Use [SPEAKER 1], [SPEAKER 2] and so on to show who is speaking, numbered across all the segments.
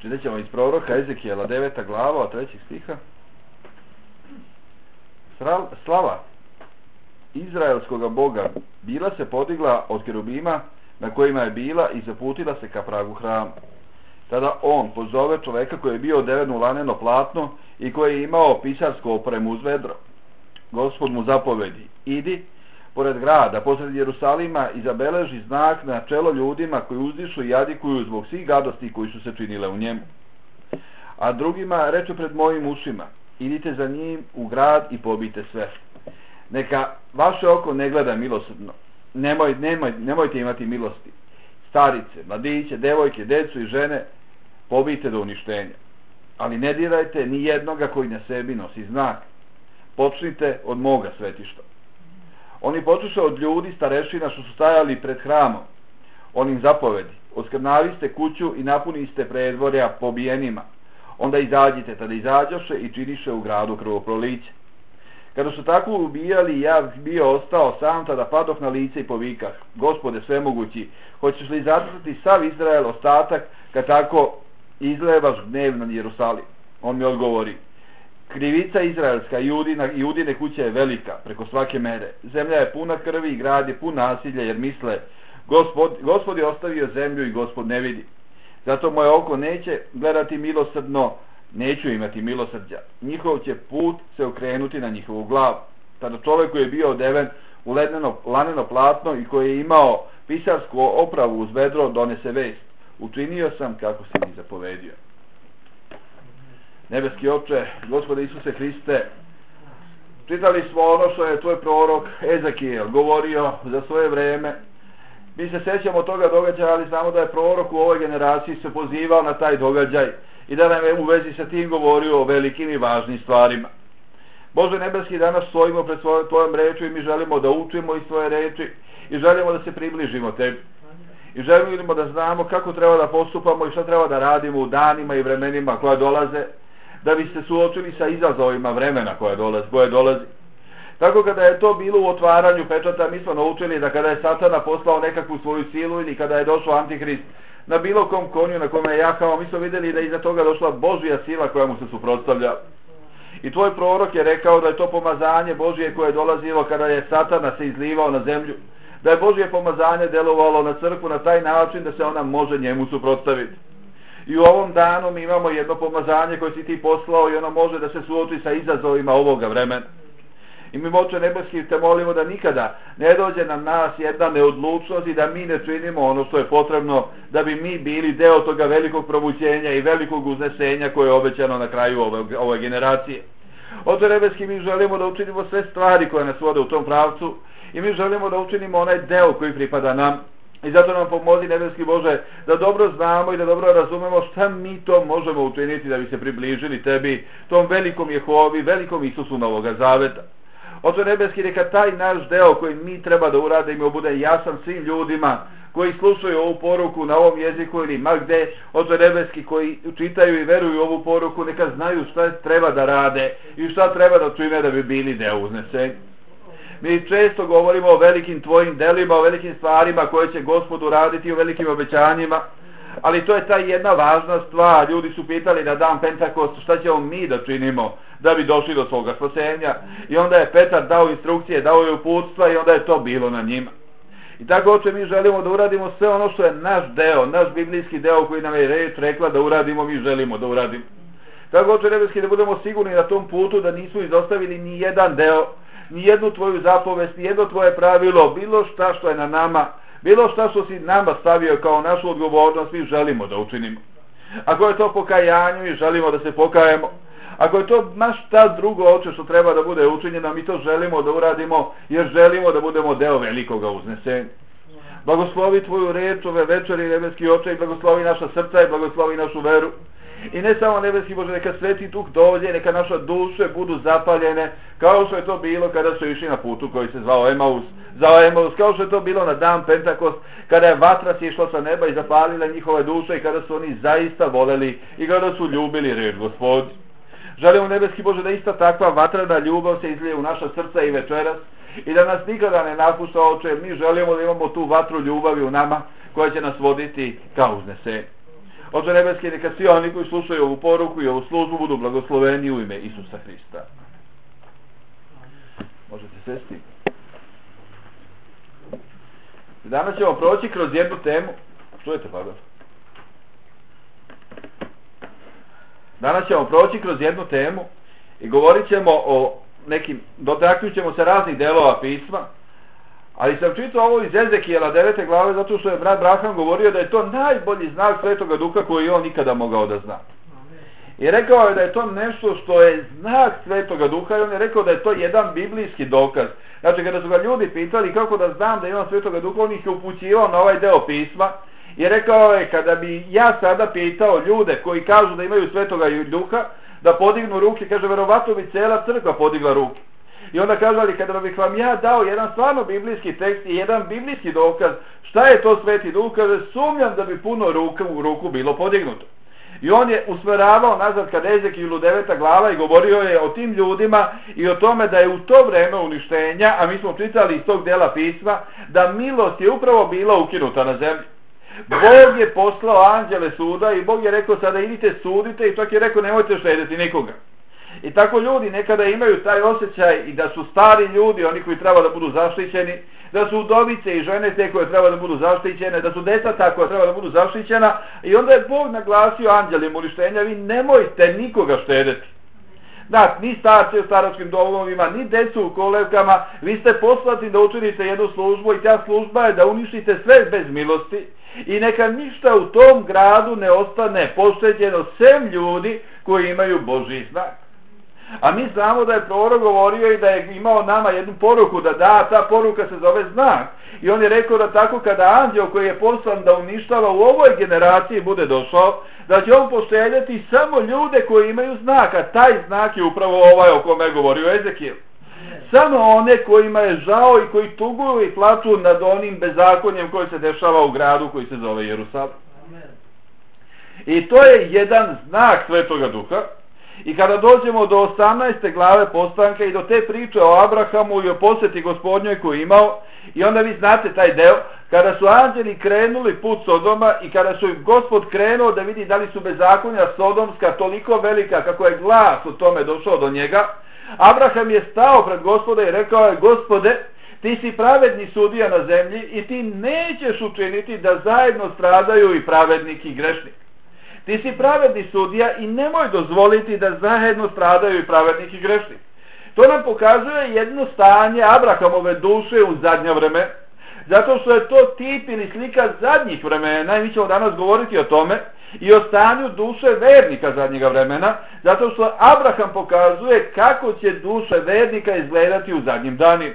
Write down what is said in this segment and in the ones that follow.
[SPEAKER 1] Vidjet ćemo iz proroka Ezekijela 9. glava od 3. stiha. Slava Izraelskoga Boga bila se podigla od kerubima na kojima je bila i zaputila se ka pragu hrama. Tada on pozove čoveka koji je bio odeven u laneno platno i koji je imao pisarsku opremu uz vedro. Gospod mu zapovedi: idi pored grada, posred Jerusalima, i zabeleži znak na čelo ljudima koji uzdišu i jadikuju zbog svih gadosti koji su se činile u njemu. A drugima reče pred mojim ušima: idite za njim u grad i pobijte sve. Neka vaše oko ne gleda milosrdno. Nemojte imati milosti. Starice, mladiće, devojke, decu i žene pobijte do uništenja. Ali ne dirajte ni jednoga koji na sebi nosi znak. Počnite od moga svetišta. Oni počeše od ljudi starešina što su stajali pred hramom. On im zapovedi: oskrnaviste kuću i napuniste predvorja pobijenima. Onda izađite. Tada izađoše i činiše u gradu krvoproliće. Kada su tako ubijali, ja bio ostao sam, tada padoh na lice i povikah: Gospode svemogući, hoćeš li zatrati sav Izrael ostatak kad tako izlevaš gnev nad Jerusalim? On mi odgovori: krivica izraelska i Judine kuće je velika preko svake mere. Zemlja je puna krvi i grad je pun nasilja, jer misle: Gospod je ostavio zemlju i Gospod ne vidi. Zato moje oko neće gledati milosrdno, neću imati milosrđa. Njihov će put se okrenuti na njihovu glavu. Tada čovjek koji je bio odeven u laneno platno i koji je imao pisarsku opravu uz vedro donese vest: učinio sam kako si mi zapovedio. Nebeski Oče, Gospode Isuse Hriste, čitali smo ono što je tvoj prorok Ezekijel govorio za svoje vreme. Mi se sećamo toga događaja, ali znamo da je prorok u ovoj generaciji se pozivao na taj događaj i da nam je u vezi sa tim govorio o velikim i važnim stvarima. Bože nebeski, danas stojimo pred tvojom rečju i mi želimo da učimo iz tvoje reči i želimo da se približimo tebi. I želimo da znamo kako treba da postupamo i šta treba da radimo u danima i vremenima koja dolaze, da bi se suočili sa izazovima vremena koje dolazi. Tako kada je to bilo u otvaranju pečata, mi smo naučili da kada je Satana poslao nekakvu svoju silu ili kada je došao Antihrist na bilo kom konju na kome je jahao, mi smo vidjeli da iza toga došla Božja sila koja mu se suprotstavlja. I tvoj prorok je rekao da je to pomazanje Božje koje je dolazilo kada je Satana se izlivao na zemlju, da je Božje pomazanje delovalo na crkvu na taj način da se ona može njemu suprotstaviti. I u ovom danu mi imamo jedno pomazanje koje si ti poslao i ono može da se suoči sa izazovima ovoga vremena. I mi, Oče nebeski, te molimo da nikada ne dođe na nas jedna neodlučnost i da mi ne činimo ono što je potrebno da bi mi bili deo toga velikog probuđenja i velikog uznesenja koje je obećano na kraju ove generacije. Oče nebeski, mi želimo da učinimo sve stvari koje nas vode u tom pravcu i mi želimo da učinimo onaj deo koji pripada nam. I zato nam pomozi, nebeski Bože, da dobro znamo i da dobro razumemo šta mi to možemo učiniti da bi se približili tebi, tom velikom Jehovi, velikom Isusu Novoga Zaveta. Oče nebeski, neka taj naš deo koji mi treba da uradimo bude jasan svim ljudima koji slušaju ovu poruku na ovom jeziku ili ma gde. Oče nebeski, koji čitaju i veruju ovu poruku, neka znaju šta treba da rade i šta treba da čine da bi bili deo uznesenja. Mi često govorimo o velikim tvojim delima, o velikim stvarima koje će Gospod uraditi, o velikim obećanjima, ali to je ta jedna važna stvar. Ljudi su pitali na dan Pentakost šta ćemo mi da činimo da bi došli do svoga spasenja, i onda je Petar dao instrukcije, dao je uputstva i onda je to bilo na njima. I tako, Oče, mi želimo da uradimo sve ono što je naš deo, naš biblijski deo koji nam je reč rekla da uradimo, mi želimo da uradimo. Tako, Oče nebeski, da budemo sigurni na tom putu da nismo izostavili ni jedan deo, ni jednu tvoju zapovest, ni jedno tvoje pravilo, bilo šta što je na nama, bilo šta što si nama stavio kao našu odgovornost, mi želimo da učinimo. Ako je to pokajanje, mi želimo da se pokajemo. Ako je to maš ta drugo, Oče, što treba da bude učinjeno, mi to želimo da uradimo jer želimo da budemo deo velikoga uznesenja. Blagoslovi tvoju reč ove večeri, nebeski Oče, i blagoslovi naša srca i blagoslovi našu veru. I ne samo, nebeski Bože, neka Sveti Duh dođe, neka naše duše budu zapaljene, kao što je to bilo kada su išli na putu koji se zvao Emaus, kao što je to bilo na dan Pentakost, kada je vatra sišla sa neba i zapalila njihove duše i kada su oni zaista voleli i kada su ljubili reč Gospodnju. Želimo, nebeski Bože, da ista takva vatrena ljubav se izlije u naša srca i večeras i da nas nikada ne napušta, Oče. Mi želimo da imamo tu vatru ljubavi u nama koja će nas voditi ka uznesenju. Oče nebeski, neka svi oni koji slušaju ovu poruku i ovu službu budu blagosloveni u ime Isusa Hrista. Možete sesti. Danas ćemo proći kroz jednu temu. Čujete, pardon? Danas ćemo proći kroz jednu temu i govorit ćemo o nekim, dotaknut ćemo se raznih delova pisma, ali sam čitao ovo iz Ezekijela 9. glave zato što je brat Braham govorio da je to najbolji znak Svetoga Duha koji je on nikada mogao da zna. I rekao je da je to nešto što je znak Svetoga Duha i on je rekao da je to jedan biblijski dokaz. Znači kada su ga ljudi pitali kako da znam da imam Svetoga Duha, on ih je upućivao na ovaj deo pisma i rekao je kada bi ja sada pitao ljude koji kažu da imaju Svetoga Duha da podignu ruke, kaže verovatno bi cela crkva podigla ruke. I onda kažu, ali kada bih vam ja dao jedan stvarno biblijski tekst i jedan biblijski dokaz šta je to Sveti Duh, kaže sumnjam da bi puno ruku bilo podignuto. I on je usmeravao nazad kad Ezekielu 9. glava i govorio je o tim ljudima i o tome da je u to vreme uništenja, a mi smo čitali iz tog dela pisma, da milost je upravo bila ukinuta na zemlji. Bog je poslao anđele suda i Bog je rekao sada idite sudite i čak je rekao nemojte štediti nikoga. I tako ljudi nekada imaju taj osjećaj i da su stari ljudi, oni koji treba da budu zaštićeni, da su udovice i žene te koje treba da budu zaštićene, da su deca ta koja treba da budu zaštićena i onda je Bog naglasio anđelima uništenja, vi nemojte nikoga štediti. Da, ni starci u staračkim domovima, ni decu u kolevkama, vi ste poslati da učinite jednu službu i ta služba je da uništite sve bez milosti i neka ništa u tom gradu ne ostane pošteđeno sem ljudi koji imaju Božji znak. A mi znamo da je prorok govorio i da je imao nama jednu poruku da da, ta poruka se zove znak. I on je rekao da tako kada anđeo koji je poslan da uništava u ovoj generaciji bude došao, da će on pošteljati samo ljude koji imaju znak, a taj znak je upravo ovaj o kome je govorio Ezekijel. Samo one kojima je žao i koji tuguju i plaču nad onim bezakonjem koji se dešava u gradu koji se zove Jerusalim. I to je jedan znak Svetoga Duha. I kada dođemo do 18. glave Postanka i do te priče o Abrahamu i o posjeti Gospodnjoj koju imao, i onda vi znate taj deo, kada su anđeli krenuli put Sodoma i kada su Gospod krenuo da vidi da li su bezakonja sodomska toliko velika kako je glas o tome došao do njega, Abraham je stao pred Gospoda i rekao je, Gospode, ti si pravedni sudija na zemlji i ti nećeš učiniti da zajedno stradaju i pravednik i grešnik. Ti si pravedni sudija i nemoj dozvoliti da zajedno stradaju i pravednik i grešnik. To nam pokazuje jedno stanje Abrahamove duše u zadnje vreme, zato što je to tip ili slika zadnjih vremena i mi ćemo danas govoriti o tome i o stanju duše vernika zadnjega vremena, zato što Abraham pokazuje kako će duše vernika izgledati u zadnjim danima.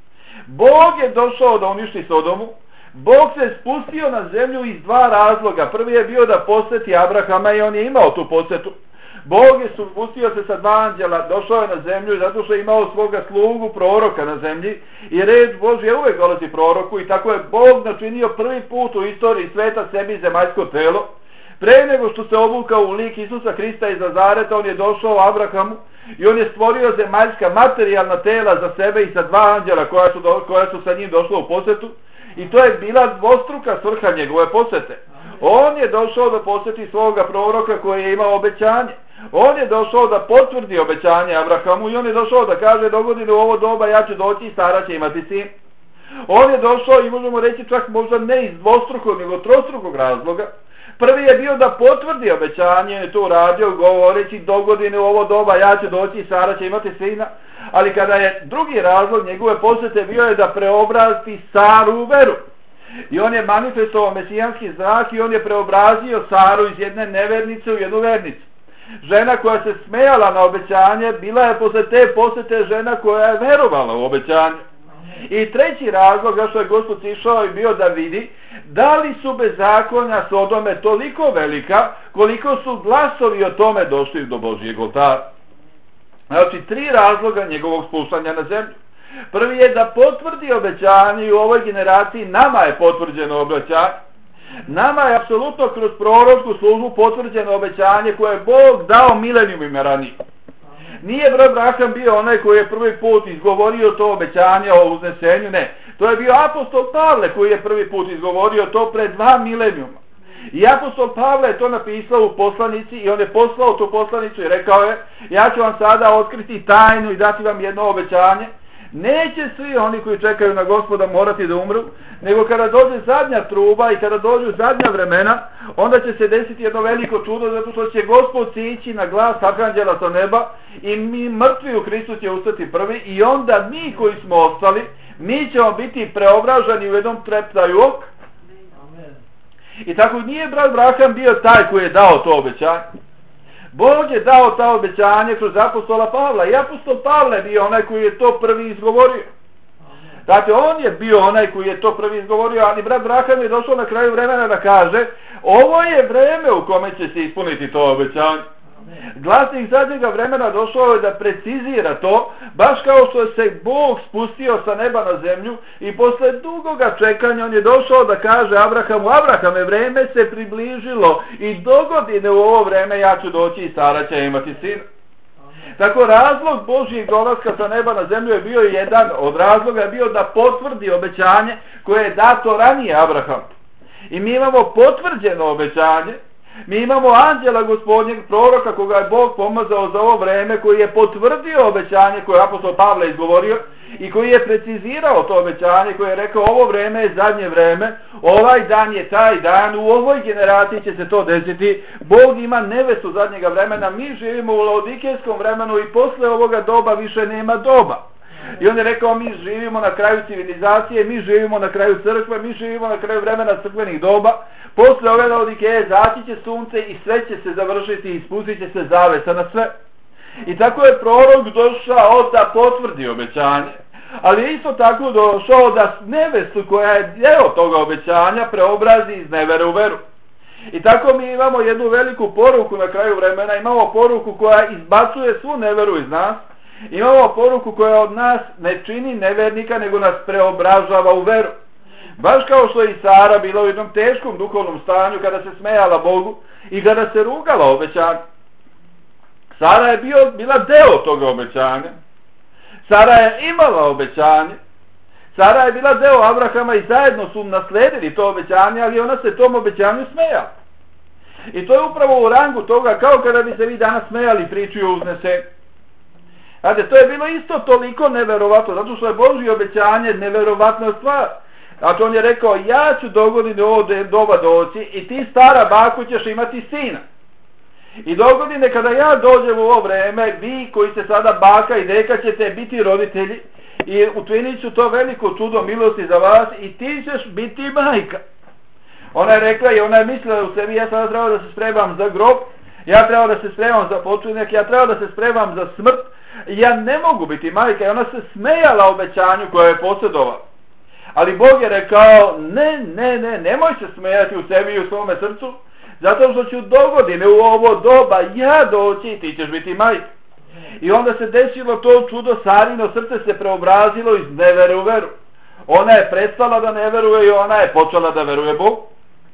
[SPEAKER 1] Bog je došao da uništi Sodomu. Bog se spustio na zemlju iz dva razloga. Prvi je bio da posjeti Abrahama i on je imao tu posjetu. Bog je spustio se sa dva anđela, došao je na zemlju zato što je imao svoga slugu proroka na zemlji i red Božji uvek dolazi proroku i tako je Bog načinio prvi put u istoriji sveta sebi zemaljsko telo. Pre nego što se obukao u lik Isusa Hrista iz Nazareta, on je došao Abrahamu i on je stvorio zemaljska materijalna tela za sebe i sa dva anđela koja su sa njim došla u posjetu. I to je bila dvostruka svrha njegove posjete. On je došao da posjeti svoga proroka koji je imao obećanje. On je došao da potvrdi obećanje Abrahamu i on je došao da kaže dogodine u ovo doba ja ću doći i Sara će imati sin. On je došao i možemo reći čak možda ne iz dvostrukog nego trostrukog razloga. Prvi je bio da potvrdi obećanje, on je to uradio govoreći dogodine u ovo doba ja ću doći i Sara će imati sina. Ali kada je drugi razlog njegove posjete bio je da preobrazi Saru u veru. I on je manifestovao mesijanski znak i on je preobrazio Saru iz jedne nevernice u jednu vernicu. Žena koja se smejala na obećanje bila je posle te posjete žena koja je verovala u obećanje. I treći razlog zašto je Gospod išao i bio da vidi da li su bezakonja Sodome toliko velika koliko su glasovi o tome došli do Božjeg oltara. Znači, tri razloga njegovog spuštanja na zemlju. Prvi je da potvrdi obećanje i u ovoj generaciji nama je potvrđeno obećanje. Nama je apsolutno kroz proročku službu potvrđeno obećanje koje je Bog dao milenijumima ranije. Nije brat Braham bio onaj koji je prvi put izgovorio to obećanje o uznesenju, ne. To je bio apostol Pavle koji je prvi put izgovorio to pred 2 milenijuma. I apostol Pavle je to napisao u poslanici i on je poslao tu poslanicu i rekao je, ja ću vam sada otkriti tajnu i dati vam jedno obećanje. Neće svi oni koji čekaju na Gospoda morati da umru, nego kada dođe zadnja truba i kada dođu zadnja vremena, onda će se desiti jedno veliko čudo, zato što će Gospod sići na glas arhanđela sa neba i mi mrtvi u Hristu će ustati prvi i onda mi koji smo ostali, mi ćemo biti preobraženi u jednom treptaju oka. I tako nije brat Abraham bio taj koji je dao to obećanje. Bog je dao ta obećanje kroz apostola Pavla i apostol Pavle je bio onaj koji je to prvi izgovorio. Dakle, on je bio onaj koji je to prvi izgovorio, ali brat Abraham je došao na kraju vremena da kaže, ovo je vreme u kome će se ispuniti to obećanje. Glasnik zadnjega vremena došao je da precizira to, baš kao što se Bog spustio sa neba na zemlju i posle dugoga čekanja on je došao da kaže Abrahamu, Abrahame, vreme se približilo i dogodine u ovo vreme ja ću doći i Sara će imati sina. Tako razlog Božjeg dolaska sa neba na zemlju je bio jedan od razloga, je bio da potvrdi obećanje koje je dato ranije Abrahamu. I mi imamo potvrđeno obećanje. Mi imamo anđela Gospodnjeg proroka koga je Bog pomazao za ovo vreme, koji je potvrdio obećanje koje je apostol Pavle izgovorio i koji je precizirao to obećanje, koji je rekao ovo vreme je zadnje vreme, ovaj dan je taj dan, u ovoj generaciji će se to desiti, Bog ima nevestu zadnjega vremena, mi živimo u laodikejskom vremenu i posle ovoga doba više nema doba. I on je rekao mi živimo na kraju civilizacije, mi živimo na kraju crkve, mi živimo na kraju vremena crkvenih doba. Posle ove laodikeje zaći će sunce i sve će se završiti i spustit će se zavesa na sve. I tako je prorok došao da potvrdi obećanje, ali je isto tako došao da nevestu koja je deo toga obećanja preobrazi iz nevere u veru. I tako mi imamo jednu veliku poruku na kraju vremena, imamo poruku koja izbacuje svu neveru iz nas, imamo poruku koja od nas ne čini nevernika nego nas preobražava u veru. Baš kao što je i Sara bila u jednom teškom duhovnom stanju kada se smejala Bogu i kada se rugala obećanju. Sara je bila deo toga obećanja. Sara je imala obećanje. Sara je bila deo Abrahama i zajedno su nasledili to obećanje, ali ona se tom obećanju smejala. I to je upravo u rangu toga kao kada bi se vi danas smejali priču o uznesenju. Znate, to je bilo isto toliko neverovatno, zato što je Božje obećanje neverovatna stvar. Znači on je rekao, ja ću dogodine ovo doba doći i ti stara baku ćeš imati sina. I dogodine kada ja dođem u ovo vreme, vi koji ste sada baka i deka ćete biti roditelji i učinit ću to veliko čudo milosti za vas i ti ćeš biti majka. Ona je rekla i ona je mislila u sebi, ja sada treba da se spremam za grob, ja treba da se spremam za počinak, ja treba da se spremam za smrt, ja ne mogu biti majka. I ona se smejala obećanju koje je posjedovala. Ali Bog je rekao, nemoj se smejati u sebi i u svome srcu, zato što ću dogodine u ovo doba ja doći i ti ćeš biti majka. I onda se desilo to čudo, Sarino srce se preobrazilo iz nevere u veru. Ona je prestala da ne veruje i ona je počela da veruje Bogu.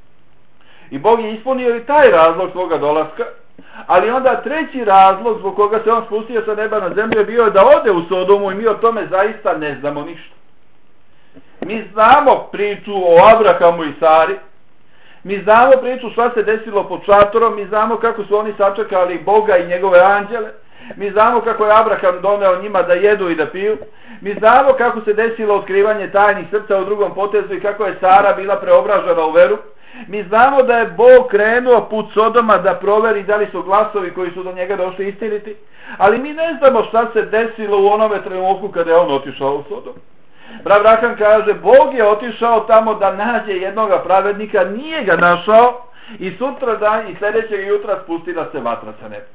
[SPEAKER 1] I Bog je ispunio i taj razlog svoga dolaska, ali onda treći razlog zbog koga se on spustio sa neba na zemlju je bio da ode u Sodomu i mi o tome zaista ne znamo ništa. Mi znamo priču o Abrahamu i Sari, mi znamo priču šta se desilo pod šatorom, mi znamo kako su oni sačekali Boga i njegove anđele, mi znamo kako je Abraham doneo njima da jedu i da piju, mi znamo kako se desilo otkrivanje tajnih srca u drugom potezu i kako je Sara bila preobražena u veru. Mi znamo da je Bog krenuo put Sodoma da proveri da li su glasovi koji su do njega došli istiniti, ali mi ne znamo šta se desilo u onome trenutku kada je on otišao u Sodom. Abraham kaže, Bog je otišao tamo da nađe jednoga pravednika, nije ga našao i sutra dan i sljedećeg jutra spustila se vatra sa neba.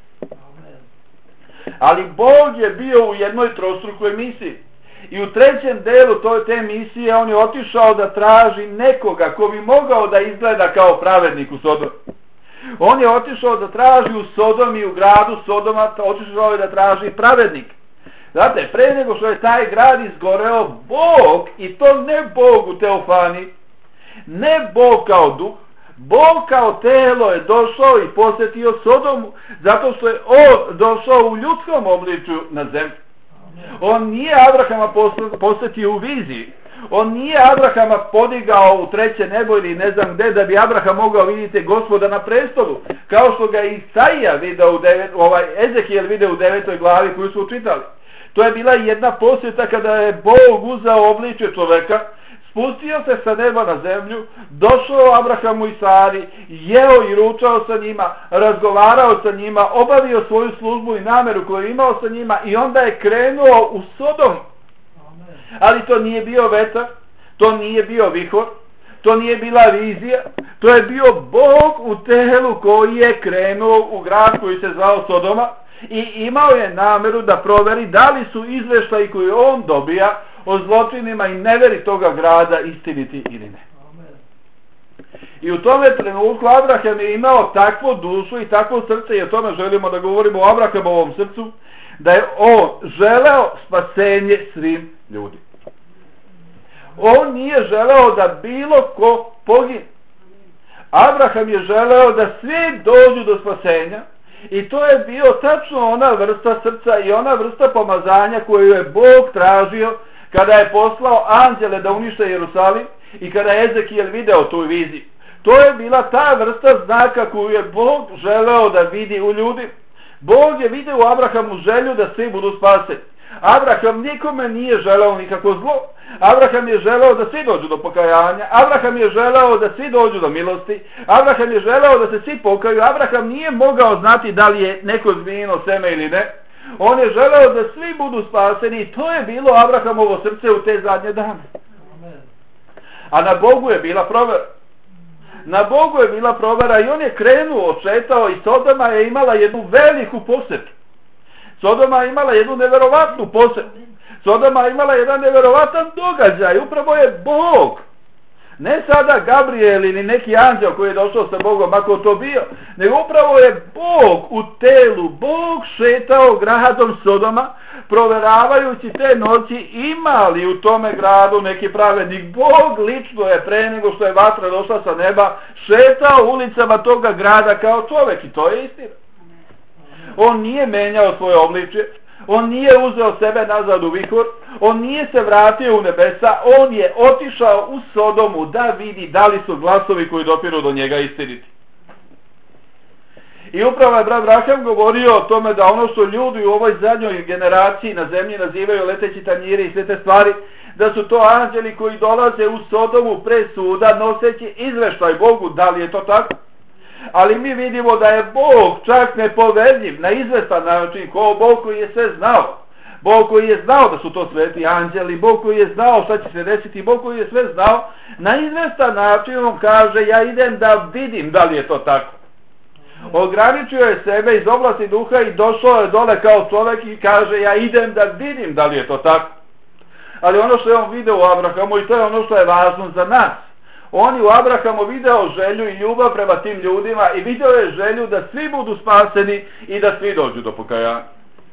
[SPEAKER 1] Ali Bog je bio u jednoj trostrukoj misiji. I u trećem delu te misije on je otišao da traži nekoga ko bi mogao da izgleda kao pravednik u Sodomu. On je otišao da traži u Sodomi, u gradu Sodoma, otišao je da traži pravednik. Znate, pre nego što je taj grad izgoreo, Bog, i to ne Bog u teofani, ne Bog kao duh, Bog kao telo je došao i posjetio Sodomu, zato što je on došao u ljudskom obličju na zemlju. On nije Abrahama posjetio u viziji, On nije Abrahama podigao u treće nebo ili ne znam gde, da bi Abraham mogao vidjeti Gospoda na prestolu, kao što ga Isaija video Ezekijel video u 9. glavi koju su učitali. To je bila jedna posjeta kada je Bog uzeo obličje čoveka, spustio se sa neba na zemlju, došao Abrahamu i Sari, jeo i ručao sa njima, razgovarao sa njima, obavio svoju službu i nameru koju je imao sa njima i onda je krenuo u Sodom. Ali to nije bio vetar, to nije bio vihor, to nije bila vizija, to je bio Bog u telu koji je krenuo u grad koji se zvao Sodoma i imao je nameru da proveri da li su izveštaji koje on dobija o zločinima i neveri toga grada istiniti ili ne. I u tome trenutku Abraham je imao takvu dušu i takvo srce, i o tome želimo da govorimo o Abrahamovom srcu, da je on želeo spasenje svim ljudima. On nije želeo da bilo ko pogine. Abraham je želeo da svi dođu do spasenja i to je bio tačno ona vrsta srca i ona vrsta pomazanja koju je Bog tražio kada je poslao anđele da unište Jerusalim i kada je Ezekijel video tu viziju. To je bila ta vrsta znaka koju je Bog želeo da vidi u ljudi. Bog je vidio u Abrahamu želju da svi budu spaseni. Abraham nikome nije želeo nikako zlo. Abraham je želeo da svi dođu do pokajanja. Abraham je želeo da svi dođu do milosti. Abraham je želeo da se svi pokaju. Abraham nije mogao znati da li je neko zmijino seme ili ne. On je želeo da svi budu spaseni i to je bilo Abrahamovo srce u te zadnje dane. A na Bogu je bila provera. Na Bogu je bila provera i on je krenuo, odšetao i Sodoma je imala jednu veliku posjetu. Sodoma je imala jednu neverovatnu posjetu. Sodoma je imala jedan neverovatan događaj. Upravo je Bog, ne sada Gabriel ili neki anđel koji je došao sa Bogom, ako to bio, nego upravo je Bog u telu, Bog šetao gradom Sodoma, proveravajući te noći ima li u tome gradu neki pravednik. Bog lično je pre nego što je vatra došla sa neba šetao ulicama toga grada kao čovjek i to je istina. On nije menjao svoje obličje, on nije uzeo sebe nazad u vihor, on nije se vratio u nebesa, on je otišao u Sodomu da vidi da li su glasovi koji dopiru do njega istiniti. I upravo je brat Abraham govorio o tome da ono što ljudi u ovoj zadnjoj generaciji na zemlji nazivaju leteći tanjiri i sve te stvari, da su to anđeli koji dolaze u Sodomu pre suda noseći izveštaj Bogu, da li je to tako? Ali mi vidimo da je Bog čak nepovedljiv na izvestan način, kao Bog koji je sve znao. Bog koji je znao da su to sveti anđeli, Bog koji je znao šta će se desiti, Bog koji je sve znao, na izvestan način on kaže ja idem da vidim da li je to tako. Ograničio je sebe iz oblasti duha i došao je dole kao čovjek i kaže ja idem da vidim da li je to tako. Ali ono što je on video u Abrahamu i to je ono što je važno za nas. On je u Abrahamu video želju i ljubav prema tim ljudima i video je želju da svi budu spaseni i da svi dođu do pokajanja.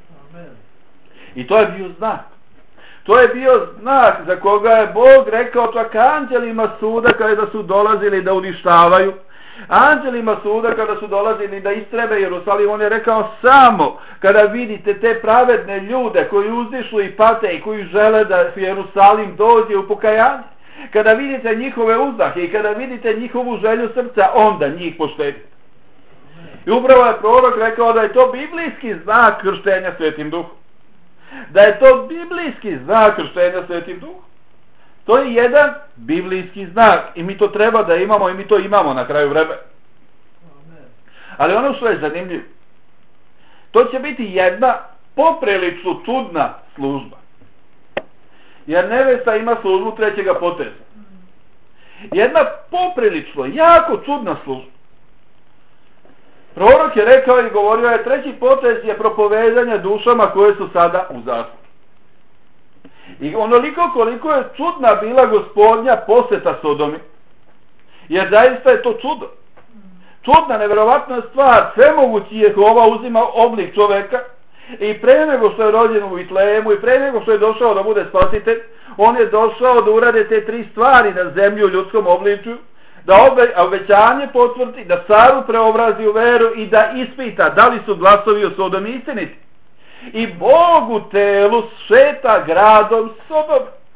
[SPEAKER 1] I to je bio znak. To je bio znak za koga je Bog rekao čak anđelima suda kada su dolazili da uništavaju. Anđelima suda kada su dolazili da istrebe Jerusalim, on je rekao samo kada vidite te pravedne ljude koji uzdišu i pate i koji žele da Jerusalim dođe u pokajanje, kada vidite njihove uzdahe i kada vidite njihovu želju srca, onda njih poštedite. I upravo je prorok rekao da je to biblijski znak krštenja Svetim Duhom. Da je to biblijski znak krštenja Svetim Duhom. To je jedan biblijski znak i mi to treba da imamo i mi to imamo na kraju vremena. Ali ono što je zanimljivo, to će biti jedna poprilično čudna služba. Jer nevesta ima službu trećega poteza. Jedna poprilično, jako čudna služba. Prorok je rekao i govorio je treći potez je propovedanje dušama koje su sada u zatvoru. I onoliko koliko je čudna bila Gospodnja posjeta Sodomi, jer zaista je to čudo. Čudna, neverovatna stvar, svemogući Jehova uzima oblik čoveka i pre nego što je rođen u Vitlejemu i pre nego što je došao da bude spasitelj, on je došao da urade te tri stvari na zemlji u ljudskom obličju, da obećanje potvrdi, da Saru preobrazi u veru i da ispita da li su glasovi o Sodomi istiniti. I Bog u telu šeta gradom Sodom.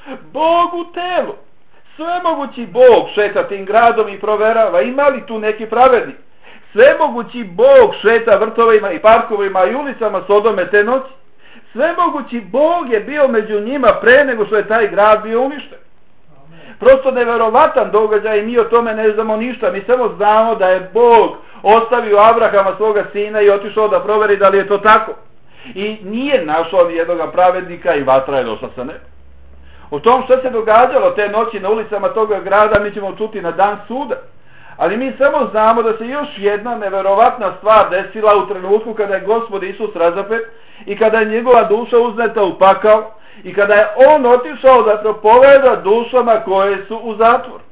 [SPEAKER 1] Bog u telu. Svemogući Bog šeta tim gradom i proverava ima li tu neki pravednik. Svemogući Bog šeta vrtovima i parkovima i ulicama Sodome te noći. Svemogući Bog je bio među njima pre nego što je taj grad bio uništen. Prosto neverovatan događaj i mi o tome ne znamo ništa. Mi samo znamo da je Bog ostavio Abrahama svoga sina i otišao da proveri da li je to tako. I nije našao ni jednoga pravednika i vatra je došla sa neba. O tom što se događalo te noći na ulicama toga grada mi ćemo čuti na dan suda. Ali mi samo znamo da se još jedna neverovatna stvar desila u trenutku kada je Gospod Isus razapet i kada je njegova duša uzneta u pakao i kada je on otišao da propoveda dušama koje su u zatvoru.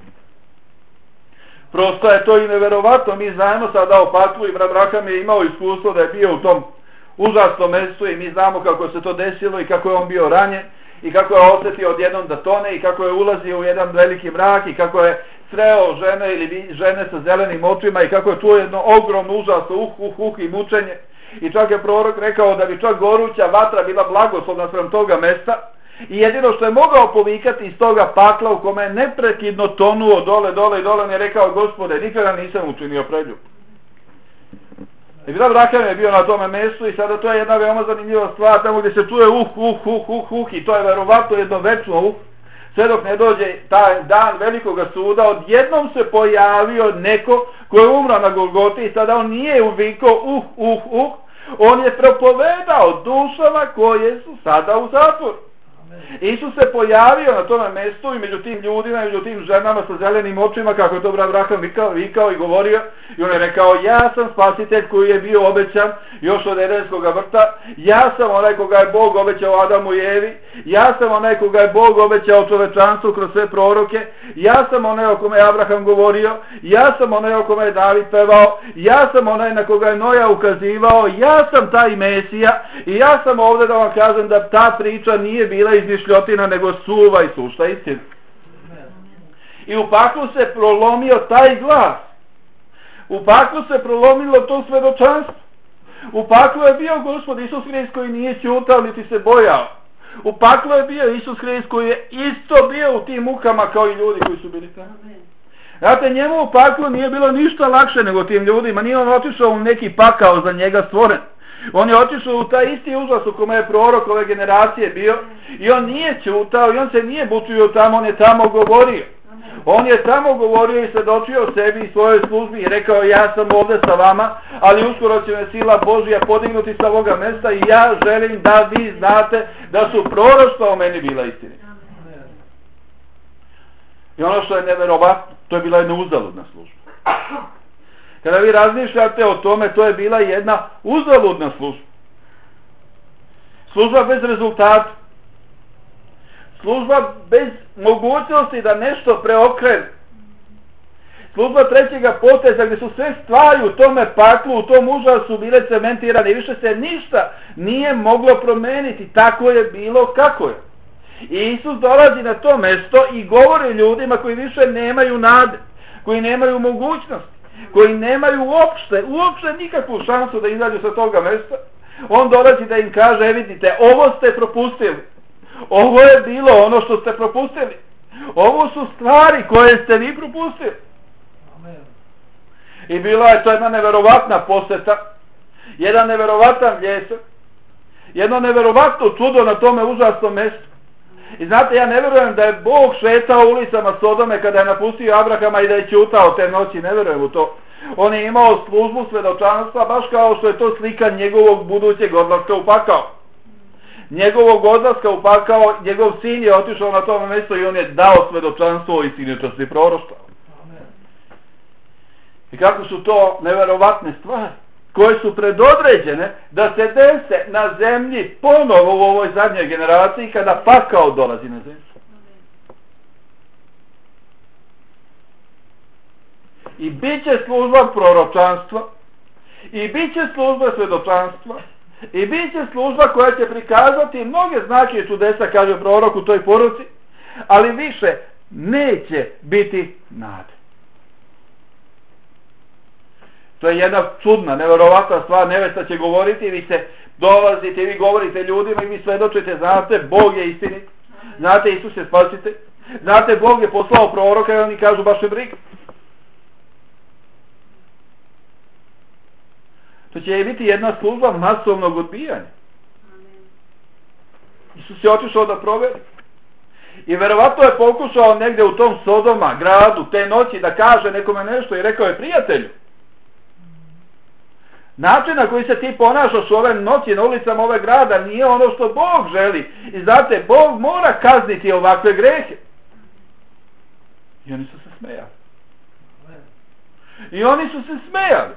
[SPEAKER 1] Prosto je to i neverovatno. Mi znamo sada o paklu i brat Braham je imao iskustvo da je bio u tom užasnom mjestu i mi znamo kako se to desilo i kako je on bio ranjen i kako je osjetio odjednom da tone i kako je ulazio u jedan veliki mrak i kako je sreo žene ili žene sa zelenim očima i kako je čuo jedno ogromno užasno i mučenje. I čak je prorok rekao da bi čak goruća vatra bila blagoslovna sprem toga mesta i jedino što je mogao povikati iz toga pakla u kome je neprekidno tonuo dole, on je rekao: Gospode, nikada nisam učinio preljub. I brat Braham je bio na tome mjestu i sada to je jedna veoma zanimljiva stvar, tamo gdje se čuje i to je verovatno jedno večno sve dok ne dođe taj dan velikoga suda. Odjednom se pojavio neko ko je umro na Golgoti i sada on nije uvikao on je propovedao dušama koje su sada u zatvoru. Isus se pojavio na tome mjestu i među tim ljudima i među tim ženama sa zelenim očima, kako je to brat Braham vikao i govorio, i on je rekao: ja sam spasitelj koji je bio obećan još od Edenskoga vrta, ja sam onaj koga je Bog obećao Adamu i Evi, ja sam onaj koga je Bog obećao čovečanstvu kroz sve proroke, ja sam onaj o kome je Abraham govorio, ja sam onaj o kome je David pevao, ja sam onaj na koga je Noja ukazivao, ja sam taj Mesija i ja sam ovdje da vam kažem da ta priča nije bila izmišljotina nego suva i sušta istina. I u paklu se prolomio taj glas. U paklu se prolomilo to svedočanstvo. U paklu je bio Gospod Isus Hrist koji nije ćutao niti se bojao. U paklu je bio Isus Hrist koji je isto bio u tim mukama kao i ljudi koji su bili tamo. Znate, njemu u paklu nije bilo ništa lakše nego tim ljudima. Nije on otišao u neki pakao za njega stvoren. On je otišao u taj isti užas u kome je prorok ove generacije bio i on nije ćutao i on se nije bučio tamo, on je tamo govorio. On je tamo govorio i svedočio o sebi i svojoj službi i rekao: ja sam ovdje sa vama, ali uskoro će me sila Božja podignuti sa ovoga mjesta i ja želim da vi znate da su proroštva o meni bila istina. I ono što je neverovatno, to je bila jedna uzaludna služba. Kada vi razmišljate o tome, to je bila jedna uzaludna služba. Služba bez rezultata. Služba bez mogućnosti da nešto preokrene. Služba trećega poteza gdje su sve stvari u tome paklu, u tom užasu bile cementirane i više se ništa nije moglo promeniti. Tako je bilo kako je. I Isus dolazi na to mjesto i govori ljudima koji više nemaju nade, koji nemaju mogućnosti, koji nemaju uopšte nikakvu šansu da izađu sa toga mjesta. On dolazi da im kaže: vidite, ovo ste propustili. Ovo je bilo ono što ste propustili. Ovo su stvari koje ste vi propustili. Amen. I bila je to jedna neverovatna poseta, jedan neverovatan bljesak, jedno neverovatno čudo na tome užasnom mjestu. I znate, ja ne vjerujem da je Bog šetao ulicama Sodome kada je napustio Abrahama i da je ćutao te noći, ne vjerujem u to. On je imao službu svedočanstva baš kao što je to slika njegovog budućeg odlaska u pakao. Njegovog odlaska u pakao, njegov sin je otišao na tom mjestu i on je dao svedočanstvo o istinitosti proroštva. I kako su to neverovatne stvari koje su predodređene da se dese na zemlji ponovo u ovoj zadnjoj generaciji kada pakao dolazi na zemlju. I bit će služba proročanstva, i bit će služba svedočanstva, i bit će služba koja će prikazati mnoge znake i čudesa, kaže prorok u toj poruci, ali više neće biti nade. To je jedna čudna, neverovatna stvar. Nevesta će govoriti, vi se dolazite i vi govorite ljudima i vi svedočite, znate, Bog je istinit. Znate, Isus je spasitelj. Znate, Bog je poslao proroka i oni kažu baš je briga. To će biti jedna služba masovnog odbijanja. Isus je otišao da proveri. I verovatno je pokušao negdje u tom Sodoma, gradu, te noći da kaže nekome nešto i rekao je: prijatelju, način na koji se ti ponašaš u ove noći na ulicama ove grada nije ono što Bog želi. I znate, Bog mora kazniti ovakve grehe. I oni su se smejali. I oni su se smejali.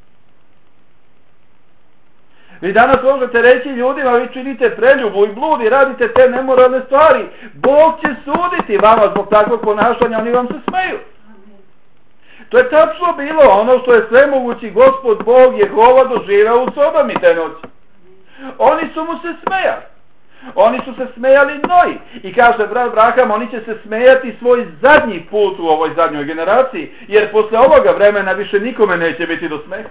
[SPEAKER 1] Vi danas možete reći ljudima: vi činite preljubu i blud i radite te nemoralne stvari. Bog će suditi vama zbog takvog ponašanja, oni vam se smeju. To je tačno bilo ono što je svemogući Gospod Bog Jehova doživeo u Sodomi te noći. Oni su mu se smejali. Oni su se smejali Noji. I kaže brat Braham, oni će se smejati svoj zadnji put u ovoj zadnjoj generaciji, jer posle ovoga vremena više nikome neće biti do smeha.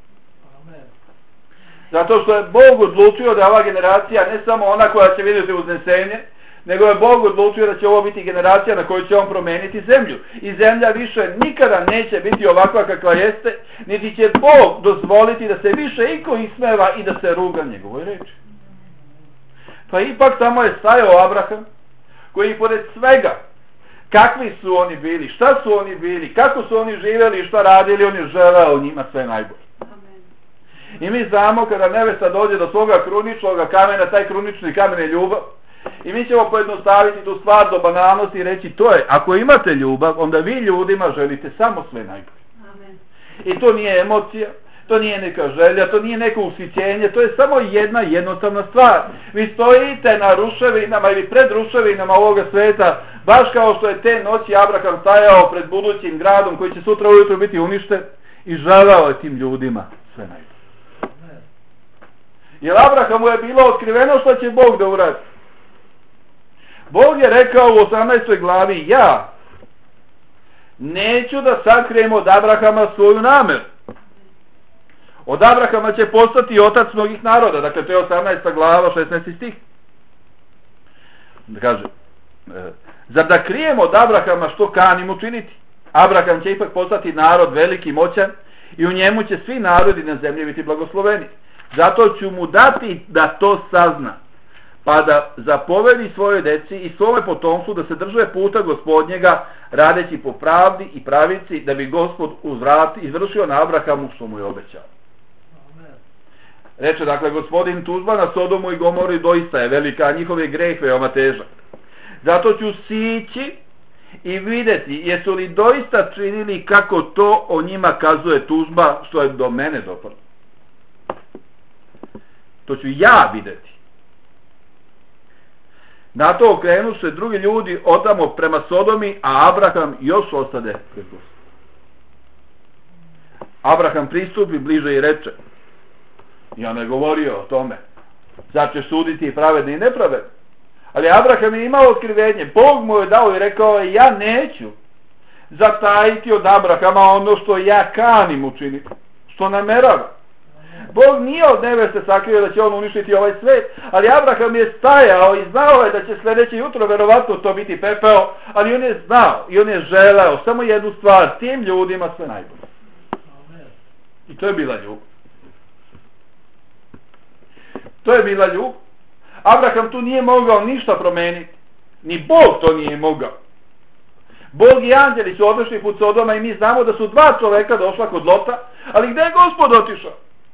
[SPEAKER 1] Zato što je Bog odlučio da ova generacija ne samo ona koja će vidjeti uznesenje, nego je Bog odlučio da će ovo biti generacija na kojoj će on promeniti zemlju. I zemlja više nikada neće biti ovakva kakva jeste, niti će Bog dozvoliti da se više iko ismeva i da se ruga njegovoj reči. Pa ipak tamo je stajao Abraham, koji pored svega, kakvi su oni bili, šta su oni bili, kako su oni živjeli i šta radili, on je želeo njima sve najbolje. I mi znamo kada nevesta dođe do svoga kruničnog kamena, taj krunični kamen je ljubav. I mi ćemo pojednostaviti tu stvar do banalnosti i reći: to je, ako imate ljubav, onda vi ljudima želite samo sve najbolje. Amen. I to nije emocija, to nije neka želja, to nije neko ushićenje, to je samo jedna jednostavna stvar. Vi stojite na ruševinama ili pred ruševinama ovoga sveta, baš kao što je te noći Abraham stajao pred budućim gradom koji će sutra ujutro biti uništen, i želao je tim ljudima sve najbolje. Jer Abrahamu je bilo otkriveno što će Bog da uradi. Bog je rekao u 18. glavi: ja neću da sakrijem od Abrahama svoju nameru. Od Abrahama će postati otac mnogih naroda. Dakle, to je 18. glava, 16. stih. Da kaže: zar da krijem od Abrahama što kanim učiniti? Abraham će ipak postati narod veliki, moćan, i u njemu će svi narodi na zemlji biti blagosloveni. Zato ću mu dati da to sazna, pa da zapovedi svojoj deci i svome potomstvu da se drže puta Gospodnjega, radeći po pravdi i pravici, da bi Gospod izvršio na Abrahamu što mu je obećao. Reče dakle Gospodin: tužba na Sodomu i Gomori doista je velika, a njihov je greh veoma težak. Zato ću sići i vidjeti jesu li doista činili kako to o njima kazuje tužba što je do mene doprlo. To ću ja vidjeti. Na to okrenu se drugi ljudi odamo prema Sodomi, a Abraham još ostade pred Gospodom. Abraham pristupi bliže i reče, i on je govorio o tome: zar ćeš suditi i pravedni i nepravedni? Ali Abraham je imao otkrivenje. Bog mu je dao i rekao: ja neću zatajiti od Abrahama ono što ja kanim učiniti, što nameravam. Bog nije od neveste sakrio da će on uništiti ovaj svet, ali Abraham je stajao i znao je da će sljedeće jutro verovatno to biti pepeo, ali on je znao i on je želeo samo jednu stvar: tim ljudima sve najbolje. I to je bila ljubav. To je bila ljubav. Abraham tu nije mogao ništa promeniti. Ni Bog to nije mogao. Bog i anđeli su otišli put Sodoma i mi znamo da su dva čoveka došla kod Lota, ali gdje je Gospod otišao?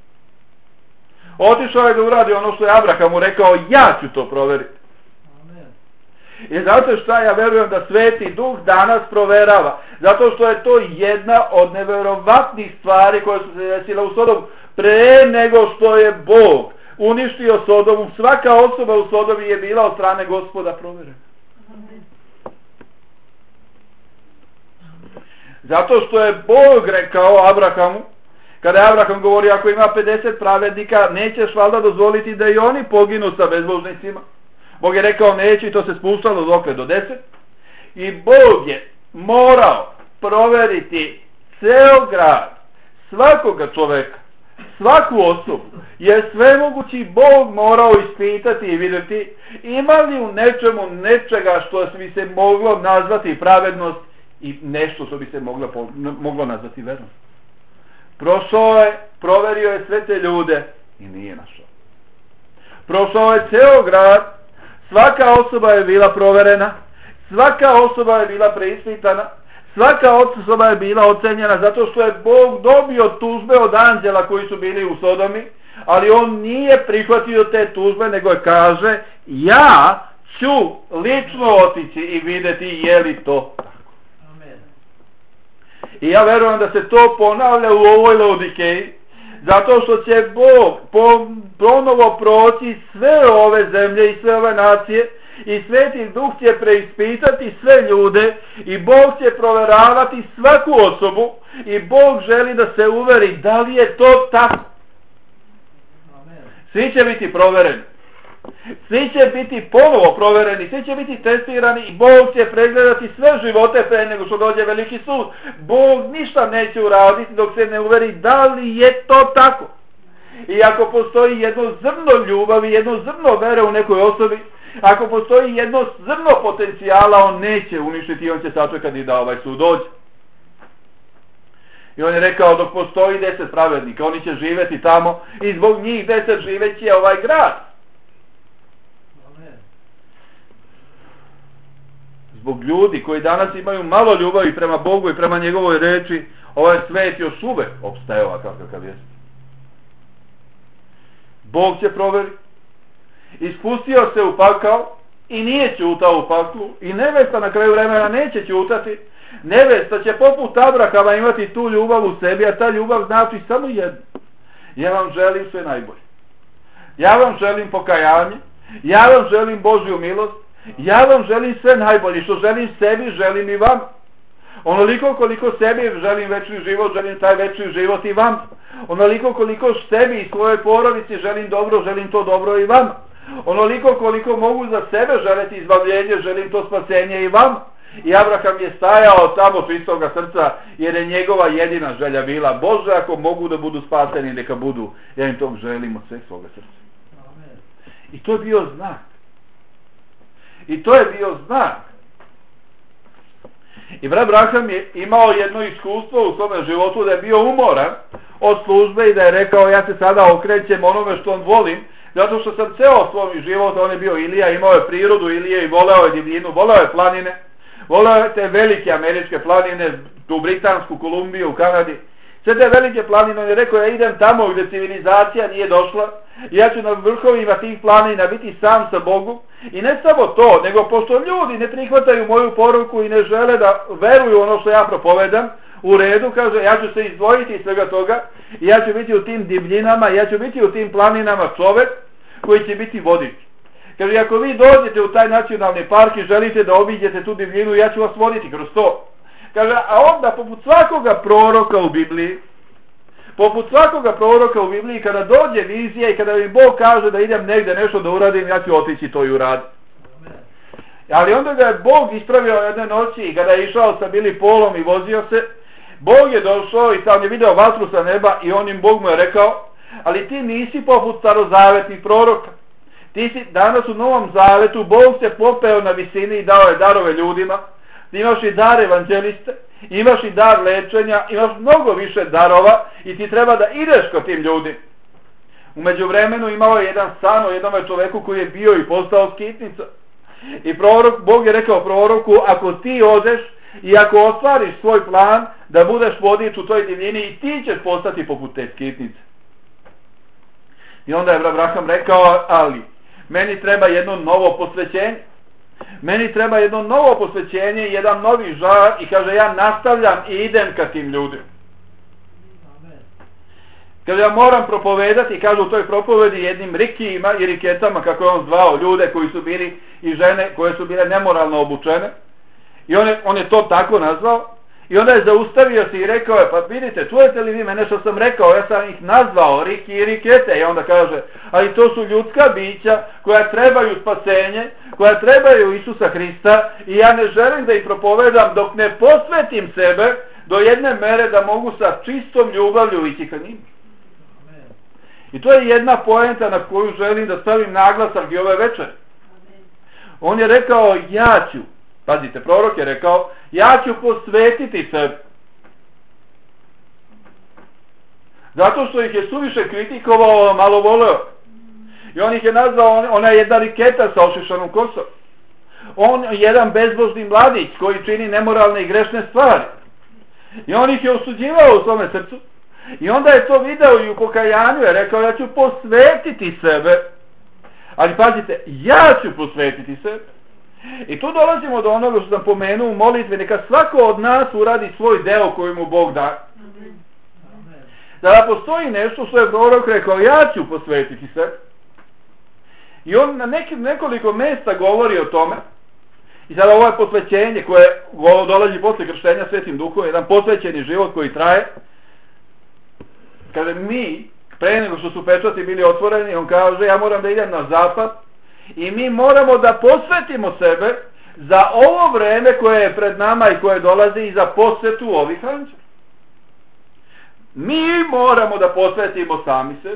[SPEAKER 1] Otišao je da uradi ono što je Abrahamu rekao: ja ću to proveriti. Amen. I zato što ja verujem da Sveti Duh danas proverava, zato što je to jedna od neverovatnih stvari koje su se desile u Sodomu. Pre nego što je Bog uništio Sodomu, svaka osoba u Sodomi je bila od strane Gospoda proverena. Zato što je Bog rekao Abrahamu, kada je Abraham govori: ako ima 50 pravednika, nećeš valjda dozvoliti da i oni poginu sa bezbožnicima? Bog je rekao neće, i to se spustalo dokle? Do 10. I Bog je morao proveriti ceo grad, svakoga čoveka, svaku osobu je svemogući Bog morao ispitati i vidjeti ima li u nečemu nečega što bi se moglo nazvati pravednost i nešto što bi se moglo nazvati verom. Prošao je, proverio je sve te ljude i nije našao. Prošao je ceo grad, svaka osoba je bila proverena, svaka osoba je bila preispitana, svaka osoba je bila ocenjena zato što je Bog dobio tužbe od anđela koji su bili u Sodomi, ali on nije prihvatio te tužbe, nego je kaže ja ću lično otići i vidjeti je li to tako. Amen. I ja verujem da se to ponavlja u ovoj Laodikeji, zato što će Bog ponovo proći sve ove zemlje i sve ove nacije i Sveti Duh će preispitati sve ljude i Bog će proveravati svaku osobu i Bog želi da se uveri da li je to tako. Svi će biti provereni. Svi će biti ponovo provereni, svi će biti testirani i Bog će pregledati sve živote pre nego što dođe veliki sud. Bog ništa neće uraditi dok se ne uveri da li je to tako. I ako postoji jedno zrno ljubavi, jedno zrno vere u nekoj osobi, ako postoji jedno zrno potencijala, on neće uništiti, on će sačekati da ovaj sud dođe. I on je rekao dok postoji 10 pravednika, oni će živjeti tamo i zbog njih 10 živeći je ovaj grad. Zbog ljudi koji danas imaju malo ljubavi prema Bogu i prema njegovoj reči, ovaj svet još uvek opstaje ovakav kakav jest. Bog će proveriti. Ispustio se u pakao i nije ćutao u paklu i nevesta na kraju vremena neće ćutati. Nevesta će poput Abrahama imati tu ljubav u sebi, a ta ljubav znači samo jedno. Ja vam želim sve najbolje. Ja vam želim pokajanje. Ja vam želim Božju milost. Ja vam želim sve najbolje. Što želim sebi, želim i vam. Onoliko koliko sebi želim večni život, želim taj večni život i vam. Onoliko koliko sebi i svojoj porodici želim dobro, želim to dobro i vam. Onoliko koliko mogu za sebe želiti izbavljenje, želim to spasenje i vam. I Abraham je stajao tamo čistoga srca, jer je njegova jedina želja bila Bože, ako mogu da budu spaseni, neka budu. Ja im to želim od sveg svoga srca. Amen. I to je bio znak. I to je bio znak. I brat Abraham je imao jedno iskustvo u svome životu da je bio umoran od službe i da je rekao ja se sada okrećem onome što on volim, zato što sam ceo svoj život, on je bio Ilija, imao je prirodu Ilije i voleo je divljinu, voleo je planine, voleo je te velike američke planine, tu Britansku Kolumbiju u Kanadi. Sve te velike planine, on je rekao ja idem tamo gdje civilizacija nije došla i ja ću na vrhovima tih planina biti sam sa Bogom. I ne samo to, nego pošto ljudi ne prihvataju moju poruku i ne žele da veruju ono što ja propovedam, u redu, kaže, ja ću se izdvojiti iz svega toga i ja ću biti u tim divljinama, ja ću biti u tim planinama čovek koji će biti vodič. Kaže, ako vi dođete u taj nacionalni park i želite da obiđete tu divljinu, ja ću vas voditi kroz to. Kaže, a onda poput svakoga proroka u Bibliji, kada dođe vizija i kada mi Bog kaže da idem negde nešto da uradim, ja ću otići to i uraditi. Ali onda ga je Bog ispravio jedne noći i kada je išao sa Billy Paulom i vozio se, Bog je došao i sam je video vatru sa neba i Bog mu je rekao, ali ti nisi poput starozavetnih proroka. Ti si danas u Novom Zavetu, Bog se popeo na visini i dao je darove ljudima. Ti imaš i dar evanđeliste, imaš i dar lečenja, imaš mnogo više darova i ti treba da ideš kod tim ljudi. U međuvremenu imao je jedan san o jednome čoveku koji je bio i postao skitnica. I Bog je rekao proroku, ako ti odeš i ako ostvariš svoj plan da budeš vodič u toj divljini i ti ćeš postati poput te skitnice. I onda je Abraham rekao, ali meni treba jedno novo posvećenje. Meni treba jedno novo posvećenje, jedan novi žar i kaže ja nastavljam i idem ka tim ljudima. Kaže ja moram propovedati, kaže u toj propovedi jednim rikijima i riketama, kako je on zvao ljude koji su bili i žene koje su bile nemoralno obučene. I on je to tako nazvao. I onda je zaustavio se i rekao je, pa vidite, čujete li vi mene što sam rekao, ja sam ih nazvao riki i rikete. I onda kaže, ali to su ljudska bića koja trebaju spasenje, koja trebaju Isusa Hrista i ja ne želim da ih propovedam dok ne posvetim sebe do jedne mere da mogu sa čistom ljubavlju ići ka njima. I to je jedna poenta na koju želim da stavim naglasak i ove večer. On je rekao, ja ću, pazite, prorok je rekao, ja ću posvetiti sebe. Zato što ih je suviše kritikovao, malo voleo. I on ih je nazvao, ona je jedna riketa sa ošišanom kosom. On je jedan bezbožni mladić koji čini nemoralne i grešne stvari. I on ih je osuđivao u svome srcu. I onda je to video i u pokajanju, je rekao, ja ću posvetiti sebe. Ali pazite, ja ću posvetiti sebe. I tu dolazimo do onoga što sam pomenuo u molitvi, neka svako od nas uradi svoj deo koji mu Bog da. Da postoji nešto što je prorok rekao, ja ću posvetiti sebe. I on na nekoliko mjesta govori o tome. I sada ovo je posvećenje koje dolazi posle krštenja Svetim Duhom, jedan posvećeni život koji traje. Kada mi, pre nego što su pečati bili otvoreni, on kaže, ja moram da idem na zapad i mi moramo da posvetimo sebe za ovo vreme koje je pred nama i koje dolazi i za posvetu ovih anđela. Mi moramo da posvetimo sami sebe.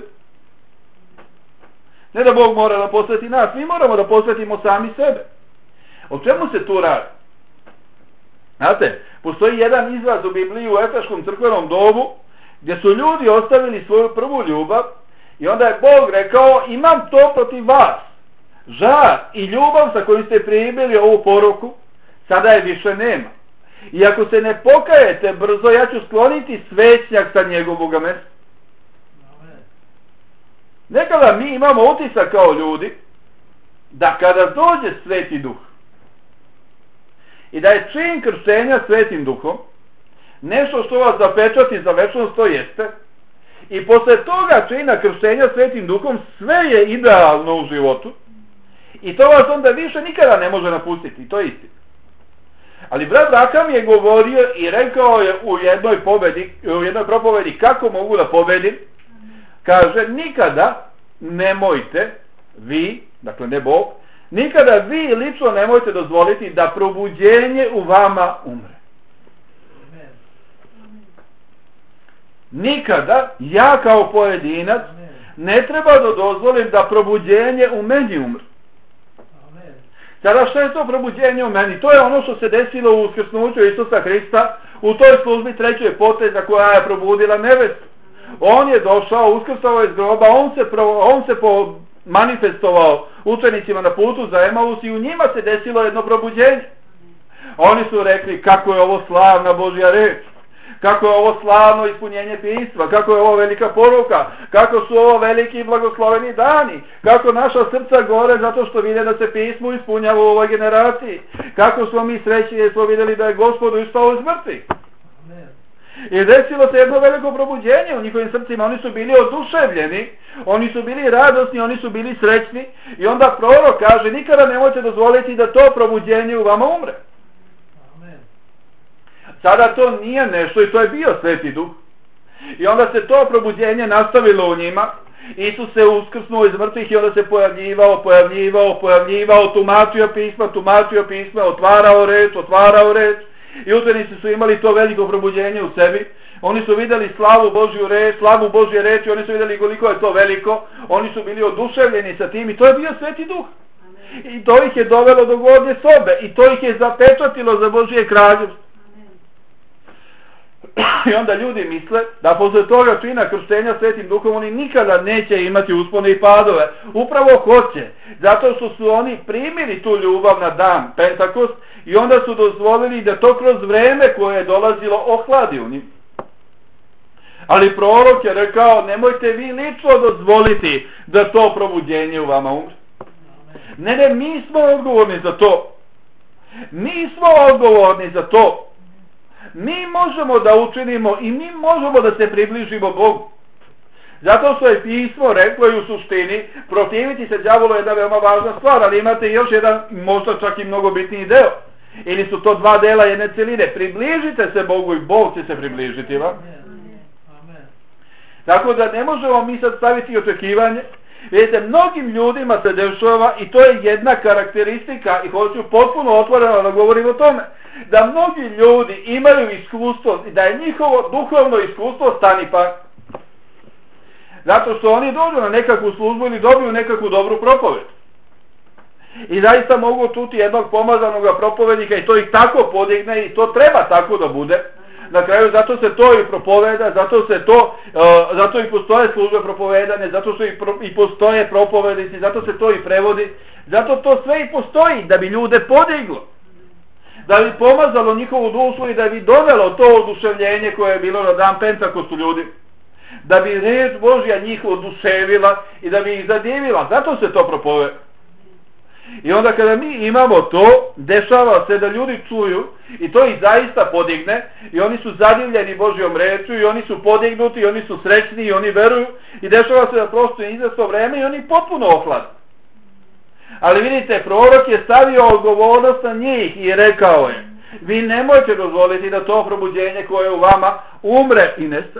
[SPEAKER 1] Ne da Bog mora da posveti nas, mi moramo da posvetimo sami sebe. O čemu se tu radi? Znate, postoji jedan izraz u Bibliji u Efeškom crkvenom dobu gdje su ljudi ostavili svoju prvu ljubav i onda je Bog rekao, imam to protiv vas. Žar i ljubav sa kojim ste primili ovu poruku, sada je više nema. I ako se ne pokajete brzo, ja ću skloniti svećnjak sa njegovog mesta. Nekada mi imamo utisak kao ljudi da kada dođe Sveti Duh i da je čin krštenja Svetim Duhom nešto što vas zapečati za večnost, to jeste, i posle toga čina krštenja Svetim Duhom sve je idealno u životu i to vas onda više nikada ne može napustiti, to je istina. Ali brat Rakam je govorio i rekao je u jednoj propovedi kako mogu da pobedim. Kaže, nikada nemojte vi, dakle ne Bog, nikada vi lično nemojte dozvoliti da probuđenje u vama umre. Nikada ja kao pojedinac ne treba da dozvolim da probuđenje u meni umre. Sada što je to probuđenje u meni? To je ono što se desilo u uskrsnuću Isusa Hrista u toj službi treće poteza koja je probudila nebesu. On je došao, uskrsao iz groba, on se manifestovao učenicima na putu za Emaus i u njima se desilo jedno probuđenje. Oni su rekli kako je ovo slavna Božja reč, kako je ovo slavno ispunjenje pisma, kako je ovo velika poruka, kako su ovo veliki i blagosloveni dani, kako naša srca gore zato što vide da se pismo ispunjava u ovoj generaciji, kako smo mi srećni jer smo vidjeli da je Gospod ustao iz mrtvih. I desilo se jedno veliko probuđenje u njihovim srcima, oni su bili oduševljeni, oni su bili radosni, oni su bili srećni i onda prorok kaže nikada nemojte dozvoliti da to probuđenje u vama umre. Sada to nije nešto i to je bio Sveti Duh. I onda se to probuđenje nastavilo u njima. Isus se uskrsnuo iz mrtvih i onda se pojavljivao, tumačio pisma, otvarao reč. I učenici su imali to veliko probuđenje u sebi. Oni su vidjeli slavu Božje reči, oni su vidjeli koliko je to veliko. Oni su bili oduševljeni sa tim i to je bio Sveti Duh. I to ih je dovelo do gornje sobe i to ih je zapečatilo za Božje kraljevstvo. I onda ljudi misle da posle toga čina krštenja Svetim Duhom oni nikada neće imati uspone i padove. Upravo hoće, zato što su oni primili tu ljubav na dan Pentakost i onda su dozvolili da to kroz vreme koje je dolazilo ohladi u njih. Ali prorok je rekao, nemojte vi lično dozvoliti da to probuđenje u vama umre. Ne, mi smo odgovorni za to. Mi smo odgovorni za to. Mi možemo da učinimo i mi možemo da se približimo Bogu. Zato što je pismo reklo i u suštini protiviti se đavolu je jedna veoma važna stvar, ali imate još jedan možda čak i mnogo bitniji deo. Ili su to dva dela jedne celine. Približite se Bogu i Bog će se približiti vam. Tako da ne možemo mi sad staviti očekivanje. Vidite, mnogim ljudima se dešava i to je jedna karakteristika i hoću potpuno otvoreno da govorim o tome. Da mnogi ljudi imaju iskustvo i da je njihovo duhovno iskustvo stanipak. Zato što oni dođu na nekakvu službu ili dobiju nekakvu dobru propoved. I zaista mogu čuti jednog pomazanog propovednika i to ih tako podigne i to treba tako da bude. Na kraju zato se to i propoveda, zato i postoje službe propovedane, zato što i postoje propovednici, zato se to i prevodi, zato to sve i postoji da bi ljude podiglo, da bi pomazalo njihovu dušu i da bi dovelo to oduševljenje koje je bilo na dan Pentakostu ljudi, da bi reč Božja njih oduševila i da bi ih zadivila, zato se to propoveda. I onda kada mi imamo to, dešava se da ljudi čuju i to ih zaista podigne i oni su zadivljeni Božjom rečju i oni su podignuti i oni su srećni i oni veruju i dešava se da prosto izvesno vreme i oni potpuno ohlade. Ali vidite, prorok je stavio odgovornost na njih i rekao je: vi nemojte dozvoliti da to probuđenje koje je u vama umre i nestane.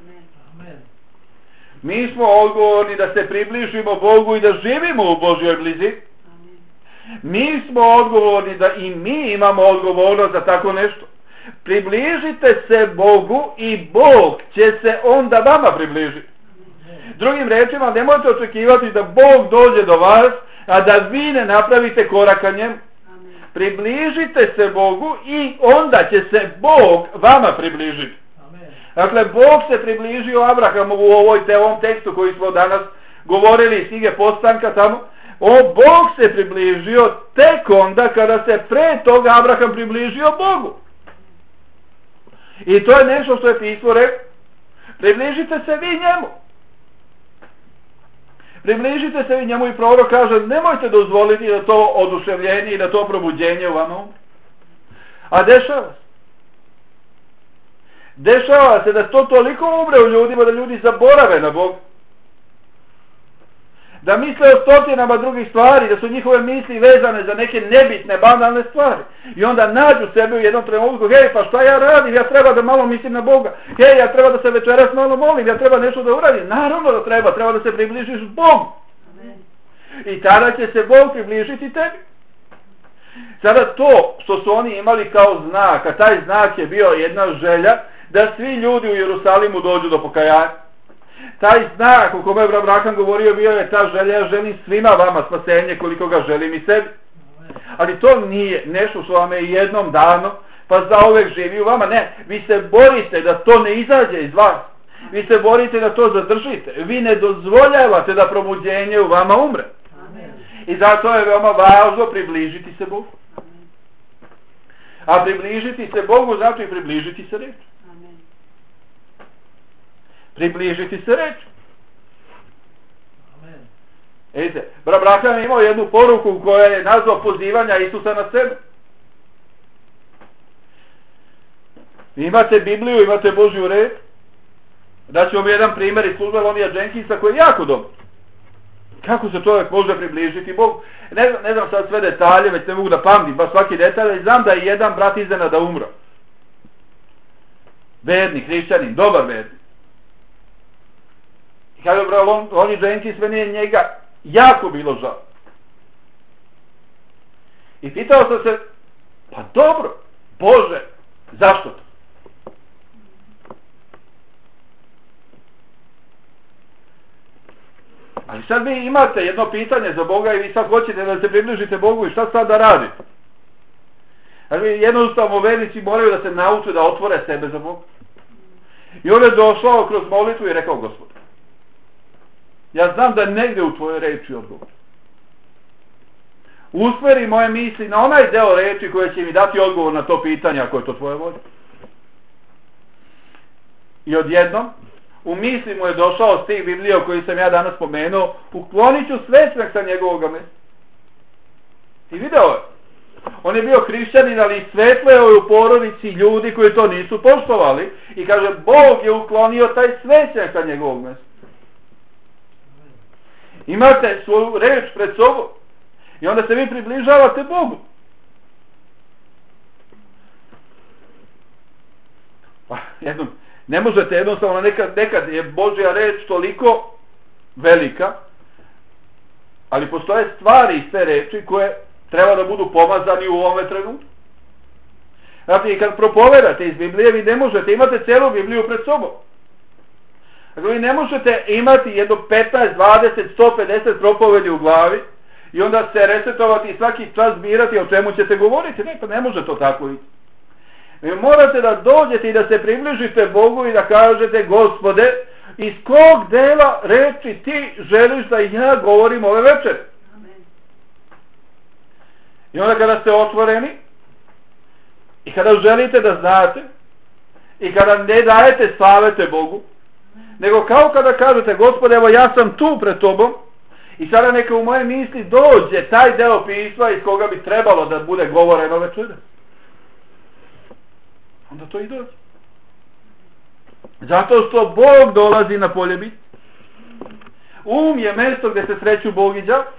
[SPEAKER 1] Mi smo odgovorni da se približimo Bogu i da živimo u Božjoj blizi. Mi smo odgovorni da i mi imamo odgovornost za tako nešto. Približite se Bogu i Bog će se onda vama približiti. Drugim rečima, nemojte očekivati da Bog dođe do vas, a da vi ne napravite korak ka njemu. Približite se Bogu i onda će se Bog vama približiti. Dakle, Bog se približio Abrahamu u ovom tekstu koji smo danas govorili iz knjige Postanka tamo. Bog se približio tek onda kada se pre toga Abraham približio Bogu. I to je nešto što je pismo rekao. Približite se vi njemu. Približite se vi njemu i prorok kaže: nemojte dozvoliti da to oduševljenje i da to probuđenje u vama umre. A dešava se da to toliko umre u ljudima da ljudi zaborave na Boga. Da misle o stotinama drugih stvari, da su njihove misli vezane za neke nebitne, banalne stvari. I onda nađu sebe u jednom trenutku: hej, pa šta ja radim? Ja treba da malo mislim na Boga. Hej, ja treba da se večeras malo molim, ja treba nešto da uradim. Naravno da treba da se približiš Bogu. I tada će se Bog približiti tebi. Sada to što su oni imali kao znak, a taj znak je bio jedna želja da svi ljudi u Jerusalimu dođu do pokajanja. Taj znak o kome je Abraham govorio bio je ta želja: ja želim svima vama spasenje koliko ga želim i sebi. Ali to nije nešto što vam je jednom dano pa zauvek živi u vama. Ne, vi se borite da to ne izađe iz vas. Vi se borite da to zadržite. Vi ne dozvoljavate da probuđenje u vama umre. I zato je veoma važno približiti se Bogu. A približiti se Bogu znači i približiti se reči. Približiti se reči. Vidite, Abraham je imao jednu poruku koja je nazvao pozivanja Isusa na sebe. Imate Bibliju, imate Božju reč. Daću vam jedan primjer iz službe Lonija Jenkinsa koji je jako dobar. Kako se čovjek može približiti Bogu? Ne znam sad sve detalje, već ne mogu da pamtim baš svaki detalj, ali znam da je jedan brat iznenada umro. Vernik, hrišćanin, dobar vernik. I kada je Lonnie Jenkins, meni je njega jako bilo žao. I pitao sam se: pa dobro, Bože, zašto to? Ali sad vi imate jedno pitanje za Boga i vi sad hoćete da se približite Bogu i šta sad da radite? Znači, jednostavno vernici moraju da se nauče da otvore sebe za Boga. I on je došao kroz molitvu i rekao: Gospod, ja znam da negdje u tvojoj reči odgovor. Usmeri moje misli na onaj deo reči koje će mi dati odgovor na to pitanje, ako je to tvoja volja. I odjednom u misli mu je došao stih Biblije o koji sam ja danas spomenuo: uklonit ću svesmeh sa njegovoga mesta. I video je, on je bio hrišćanin, ali svetleo je u porodici ljudi koji to nisu poštovali i kaže: Bog je uklonio taj svesmeh sa njegovog mesta. Imate svoju reč pred sobom i onda se vi približavate Bogu. Ne možete jednostavno, nekad je Božja reč toliko velika, ali postoje stvari iz te reči koje treba da budu pomazani u ovome trenutku. Znači, i kad propovedate iz Biblije, vi ne možete, imate celu Bibliju pred sobom. Dakle, vi ne možete imati jedno 15, 20, 150 propovedi u glavi i onda se resetovati i svaki čas birati o čemu ćete govoriti. Ne, pa ne može to tako ići. Vi morate da dođete i da se približite Bogu i da kažete, Gospode, iz kog dela reči ti želiš da ja govorim ove večeri? I onda kada ste otvoreni i kada želite da znate i kada ne dajete savete Bogu, nego kao kada kažete, Gospode, evo ja sam tu pred tobom i sada neka u moje misli dođe taj deo pisma iz koga bi trebalo da bude govoreno večera. Onda to i dođe. Zato što Bog dolazi na polje biti. Je mjesto gdje se sreću Bog i đavo.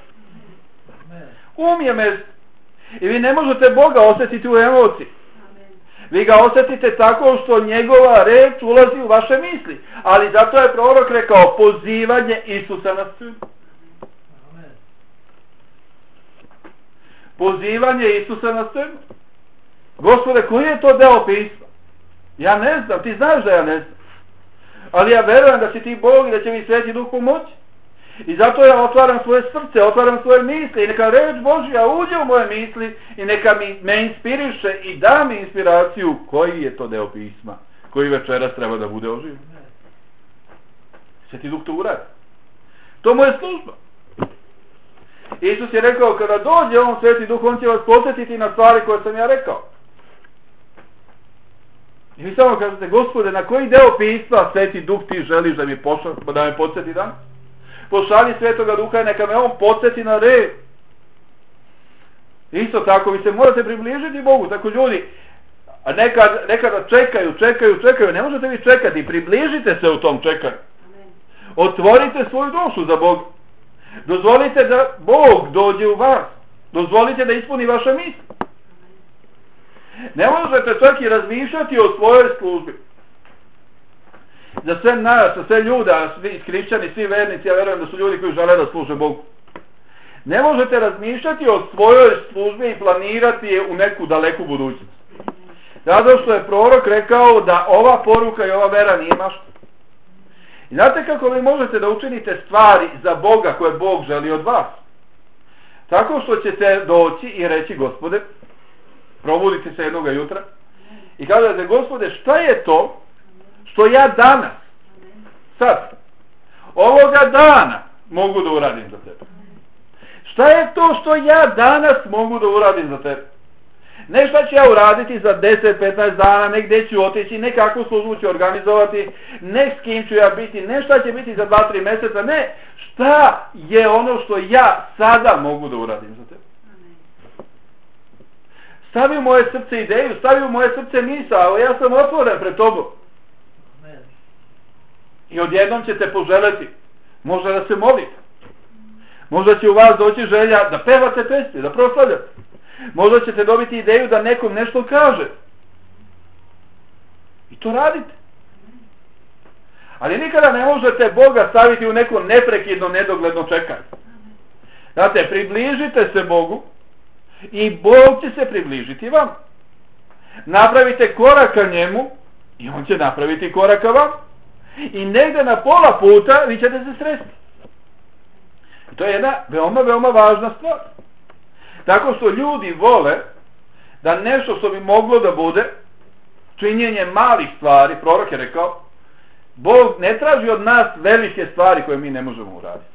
[SPEAKER 1] Je mjesto. I vi ne možete Boga osjetiti u emociji. Vi ga osjetite tako što njegova reč ulazi u vaše misli. Ali zato je prorok rekao pozivanje Isusa na scenu. Pozivanje Isusa na scenu. Gospode, koji je to deo pisma? Ja ne znam, ti znaš da ja ne znam. Ali ja verujem da si ti Bog i da će mi Sveti Duh pomoći. I zato ja otvaram svoje srce, otvaram svoje misli i neka reč Božja uđe u moje misli i neka me inspiriše i da mi inspiraciju koji je to deo pisma koji večeras treba da bude oživljen. Sveti Duh to uradi. To mu je služba. Isus je rekao, kada dođe on Sveti Duh, on će vas podsjetiti na stvari koje sam ja rekao. I vi samo kažete, Gospode, na koji deo pisma Sveti Duh ti želiš da me podsjeti danas? Pošalji Svetoga Duha i neka me on podsjeti na red. Isto tako, vi se morate približiti Bogu. Tako ljudi, nekada čekaju. Ne možete vi čekati. Približite se u tom čekanju. Otvorite svoju dušu za Boga. Dozvolite da Bog dođe u vas. Dozvolite da ispuni vaše misli. Ne možete čak i razmišljati o svojoj službi. Za sve nas, za sve ljuda, svi hrišćani, svi vernici, ja verujem da su ljudi koji žele da služe Bogu. Ne možete razmišljati o svojoj službi i planirati je u neku daleku budućnost. Zato što je prorok rekao da ova poruka i ova vera nije mašta. I znate kako vi možete da učinite stvari za Boga koje Bog želi od vas? Tako što ćete doći i reći, Gospode, probudite se jednoga jutra i kažete, Gospode, šta je to što ja danas, sad, ovoga dana mogu da uradim za tebe? Šta je to što ja danas mogu da uradim za tebe? Ne šta ću ja uraditi za 10-15 dana, ne gdje ću otići, ne kakvu službu ću organizovati, ne s kim ću ja biti, ne šta će biti za 2-3 mjeseca, ne, šta je ono što ja sada mogu da uradim za tebe? Stavi u moje srce ideju, stavi u moje srce misao, ja sam otvoren pred tobom. I odjednom ćete poželeti, možda da se molite. Možda će u vas doći želja da pevate pesme, da proslavljate. Možda ćete dobiti ideju da nekom nešto kaže. I to radite. Ali nikada ne možete Boga staviti u neko neprekidno, nedogledno čekanje. Znate, približite se Bogu i Bog će se približiti vam. Napravite korak ka njemu i on će napraviti korak ka vam. I negde na pola puta vi ćete se sresti. I to je jedna veoma, veoma važna stvar. Tako što ljudi vole da nešto što bi moglo da bude činjenje malih stvari, prorok je rekao, Bog ne traži od nas velike stvari koje mi ne možemo uraditi.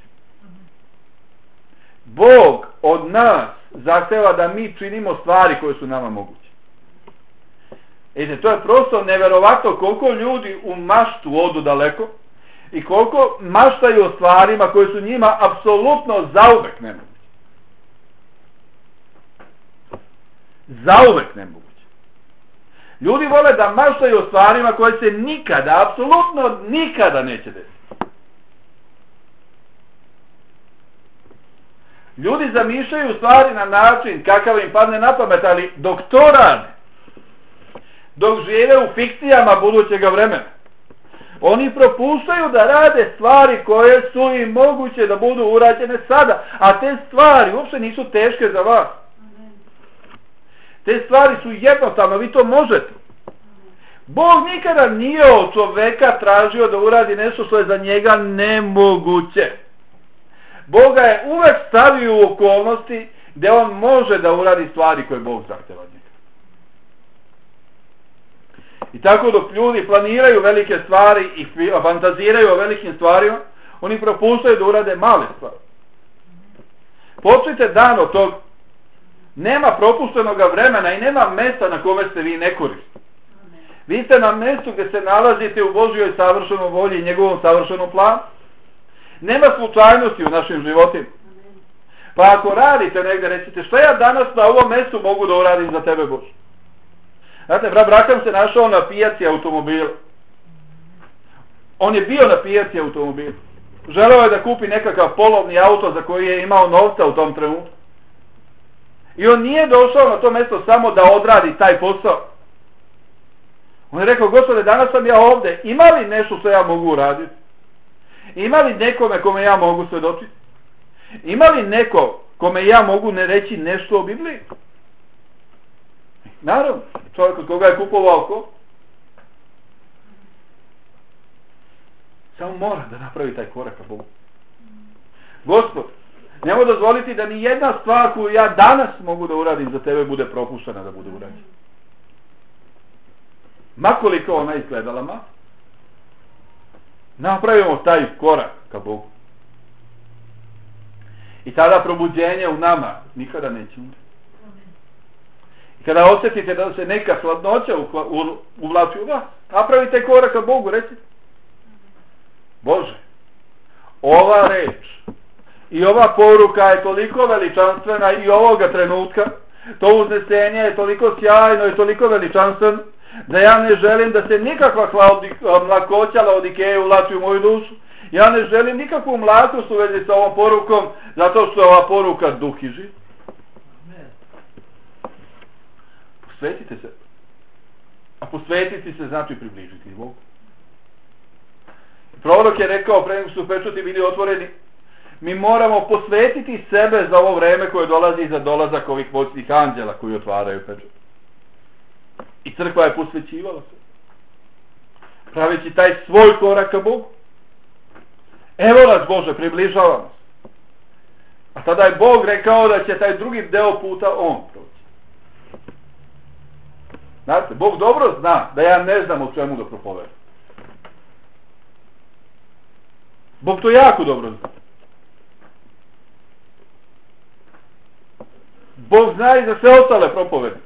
[SPEAKER 1] Bog od nas zahteva da mi činimo stvari koje su nama moguće. To je prosto neverovatno koliko ljudi u maštu odu daleko i koliko maštaju o stvarima koje su njima apsolutno zauvek nemoguće. Zauvek nemoguće. Ljudi vole da maštaju o stvarima koje se nikada, apsolutno nikada neće desiti. Ljudi zamišljaju stvari na način kakav im padne na pamet, ali dok to rade, dok žive u fikcijama budućega vremena, oni propuštaju da rade stvari koje su im moguće da budu urađene sada, a te stvari uopšte nisu teške za vas. Te stvari su jednostavno, vi to možete. Bog nikada nije od čoveka tražio da uradi nešto što je za njega nemoguće. Boga je uvek stavio u okolnosti gdje on može da uradi stvari koje Bog zahteva od njega. I tako dok ljudi planiraju velike stvari i fantaziraju o velikim stvarima, oni propuštaju da urade male stvari. Počnite dan od tog. Nema propuštenog vremena i nema mesta na kome ste vi ne koristite. Vi ste na mjestu gdje se nalazite u Božjoj savršenoj volji i njegovom savršenom planu. Nema slučajnosti u našim životima. Pa ako radite negdje, recite, što ja danas na ovom mjestu mogu da uradim za tebe, Bože? Znate, brat Brakam se našao na pijaci automobila. On je bio na pijaci automobila. Želeo je da kupi nekakav polovni auto za koji je imao novca u tom trenutku. I on nije došao na to mjesto samo da odradi taj posao. On je rekao, Gospode, danas sam ja ovdje. Ima li nešto što ja mogu uraditi? Ima li nekome kome ja mogu svedočiti? Ima li neko kome ja mogu ne reći nešto o Bibliji? Naravno, čovjek od koga je kupovao ko? Samo mora da napravi taj korak ka Bogu. Gospod, nemoj dozvoliti da ni jedna stvar koju ja danas mogu da uradim za tebe bude propuštena da bude urađena. Makoliko ona izgledala, napravimo taj korak ka Bogu. I tada probuđenje u nama nikada neće umreti. I kada osjetite da se neka hladnoća uvlači u vas, napravite korak ka Bogu, recite, Bože, ova reč i ova poruka je toliko veličanstvena i ovoga trenutka, to uznesenje je toliko sjajno i toliko veličanstveno, da ja ne želim da se nikakva mlakoća laodikeje uvlači u moju dušu. Ja ne želim nikakvu mlakost u vezi sa ovom porukom, zato što je ova poruka duh i živ. Posvetite se. A posvetiti se znači približiti Bogu. Prorok je rekao, pre nego su pečati bili otvoreni, mi moramo posvetiti sebe za ovo vreme koje dolazi i za dolazak ovih moćnih anđela koji otvaraju pečat. I crkva je posvećivala se, praveći taj svoj korak ka Bogu. Evo nas, Bože, približava nas. A tada je Bog rekao da će taj drugi deo puta on proći. Znate, Bog dobro zna da ja ne znam o čemu da propovedam. Bog to jako dobro zna. Bog zna i za sve ostale propovede.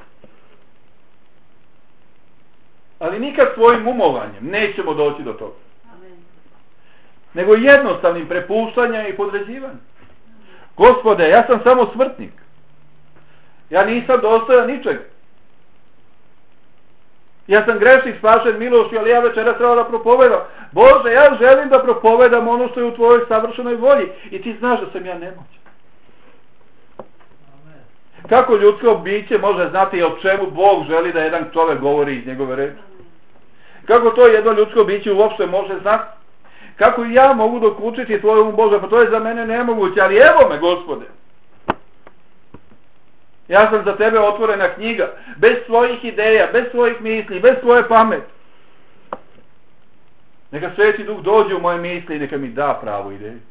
[SPEAKER 1] Ali nikad svojim umovanjem nećemo doći do toga. Nego jednostavnim prepuštanjem i podređivanjem. Gospode, ja sam samo smrtnik. Ja nisam dostojan ničega. Ja sam grešnik spašen milošću, ali ja večeras treba da propovedam. Bože, ja želim da propovedam ono što je u tvojoj savršenoj volji. I ti znaš da sam ja nemoćan. Kako ljudsko biće može znati o čemu Bog želi da jedan čovjek govori iz njegove reči? Kako to jedno ljudsko biće uopšte može znati? Kako ja mogu dokučiti tvojom Bože? Pa to je za mene nemoguće, ali evo me, Gospode. Ja sam za tebe otvorena knjiga, bez svojih ideja, bez svojih misli, bez svoje pameti. Neka Sveti Duh dođe u moje misli i neka mi da pravu ideju.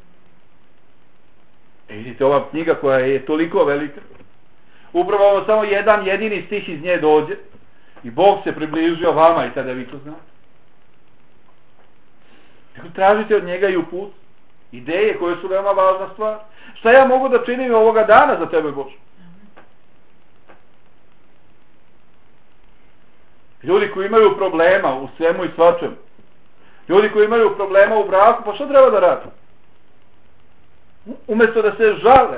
[SPEAKER 1] Vidite, ova knjiga koja je toliko velika, upravo samo jedan jedini stih iz nje dođe i Bog se približio vama i tada vi to znate. Neko tražite od njega i uput, ideje koje su veoma važna stvar. Šta ja mogu da činim ovoga dana za tebe, Bože? Ljudi koji imaju problema u svemu i svačemu, ljudi koji imaju problema u braku, pa što treba da radi? Umjesto da se žale,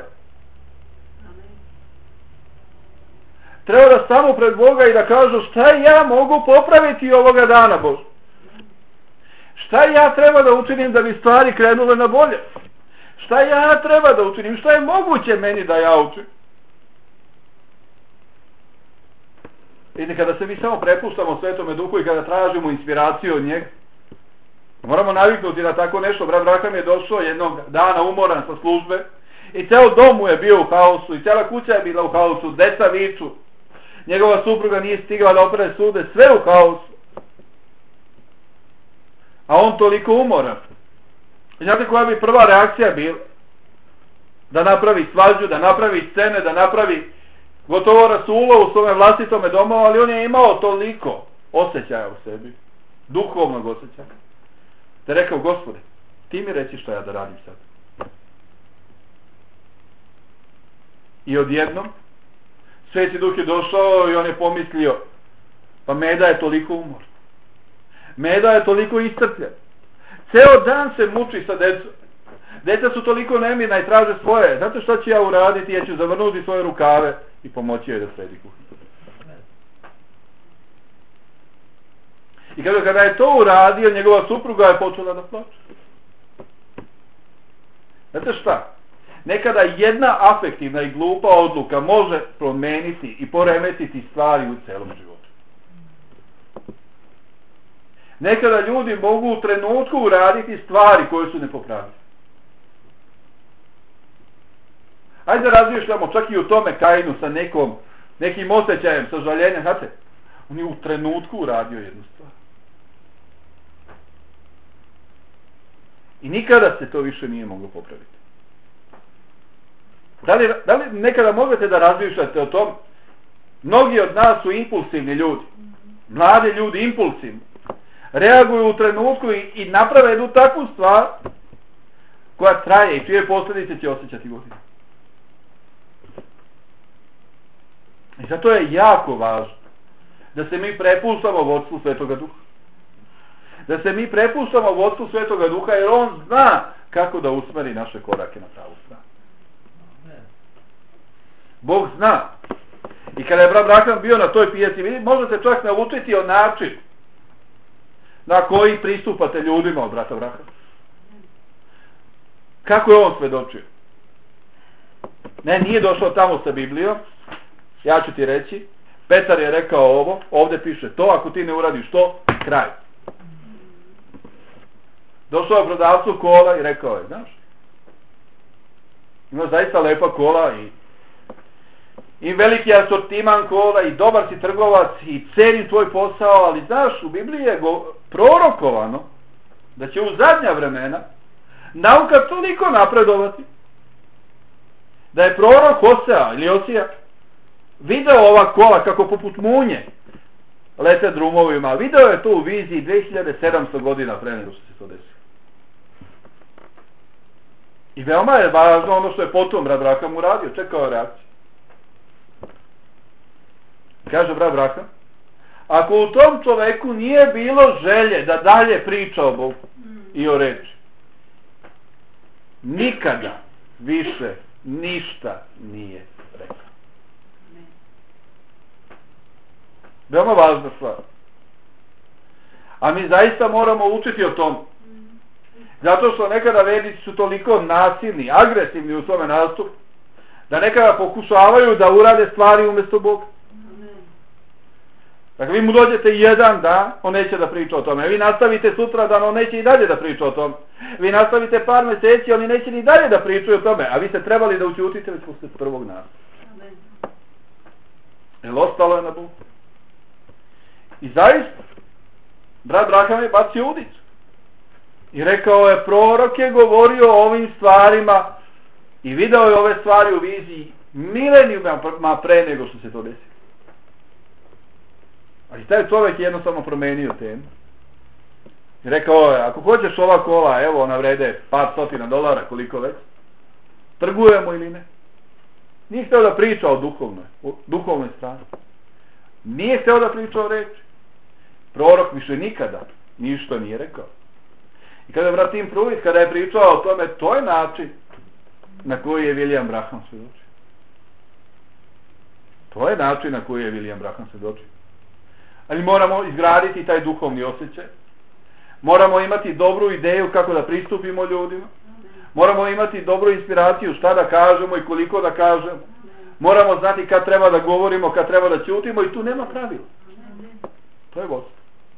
[SPEAKER 1] treba da stanu pred Boga i da kažu šta ja mogu popraviti ovoga dana, Bože? Šta ja treba da učinim da bi stvari krenule na bolje? Šta ja treba da učinim? Šta je moguće meni da ja učinim? Vidite, kada se mi samo prepuštamo Svetome Duhu i kada tražimo inspiraciju od njega, moramo naviknuti na tako nešto. Brat Brakam je došao jednog dana umoran sa službe i ceo dom mu je bio u haosu i cela kuća je bila u haosu, deca viču, njegova supruga nije stigla da opere sude, sve u haosu. a on toliko umoran. I znate koja bi prva reakcija bila? Da napravi svađu, da napravi scene, da napravi gotovo rasulo u svome vlastitome domu, ali on je imao toliko osjećaja u sebi, duhovnog osjećaja, da je rekao, Gospode, ti mi reci šta ja da radim sad. I odjednom Sveti Duh je došao i on je pomislio, pa Meda je toliko umorna. Meda je toliko iscrpljen. Ceo dan se muči sa decom. Deca su toliko nemirna i traže svoje. Znate šta ću ja uraditi? Ja ću zavrnuti svoje rukave i pomoći joj da sredi kuhinju. I kada je to uradio, njegova supruga je počela da plače. Znate šta? Nekada jedna afektivna i glupa odluka može promeniti i poremetiti stvari u celom životu. Nekada ljudi mogu u trenutku uraditi stvari koje su nepopravljive. Ajde da razmišljamo čak i u tome Kainu sa nekim osjećajem, sa žaljenjem. Znate, on je u trenutku uradio jednu stvar. I nikada se to više nije moglo popraviti. Da li nekada možete da razmišljate o tom? Mnogi od nas su impulsivni ljudi. Mladi ljudi impulsivni. Reaguju u trenutku i naprave jednu takvu stvar koja traje i čije posljedice će osjećati godinu. I zato je jako važno da se mi prepuštamo vodstvu Svetoga Duha. Da se mi prepuštamo vodstvu Svetoga Duha, jer on zna kako da usmeri naše korake na pravu stranu. Bog zna. I kada je brat Brahman bio na toj pijaci, možete čak naučiti o način na koji pristupate ljudima od brata Brahmana. Kako je on svedočio? Ne, nije došao tamo sa Biblijom. Ja ću ti reći, Petar je rekao ovo, ovdje piše to, ako ti ne uradiš to, kraj. Došao je prodavcu kola i rekao je, znaš, ima zaista lepa kola i veliki asortiman kola i dobar si trgovac i ceni tvoj posao, ali znaš, u Bibliji je prorokovano da će u zadnja vremena nauka toliko napredovati da je prorok Hosea ili Osija video ova kola kako poput munje lete drumovima. Video je to u viziji 2700 godina pre nego što se to desilo. I veoma je važno ono što je potom brat Brahman uradio, čekao je reakciju. Kaže brat Brahman, ako u tom čoveku nije bilo želje da dalje priča o Bogu i o reči, nikada više ništa nije rekao. Veoma važna stvar. A mi zaista moramo učiti o tom. Zato što nekada vernici su toliko nasilni, agresivni u svome nastupu, da nekada pokušavaju da urade stvari umjesto Boga. Dakle, vi mu dođete jedan dan, on neće da priča o tome. Vi nastavite sutra dan, on neće i dalje da priča o tome. Vi nastavite par mjeseci, oni neće ni dalje da pričaju o tome. A vi ste trebali da učutite već posle prvog nastupa. Jer ostalo je na Bogu. I zaista, brat Brahman je bacio udicu. I rekao je, prorok je govorio o ovim stvarima i video je ove stvari u viziji milenijuma pre nego što se to desilo. Ali taj čovjek je jednostavno promenio temu. I rekao je, ako hoćeš ova kola, evo ona vrede par stotina dolara, koliko već, trgujemo ili ne. Nije htio da priča o duhovnoj strani. Nije htio da priča o reči. Prorok više nikada ništa nije rekao. I kada vratim Pruitt, kada je pričao o tome, to je način na koji je William Branham svedočio. To je način na koji je William Branham svedočio. Ali moramo izgraditi taj duhovni osjećaj. Moramo imati dobru ideju kako da pristupimo ljudima. Moramo imati dobru inspiraciju šta da kažemo i koliko da kažemo. Moramo znati kad treba da govorimo, kad treba da ćutimo i tu nema pravila. To je vodstvo.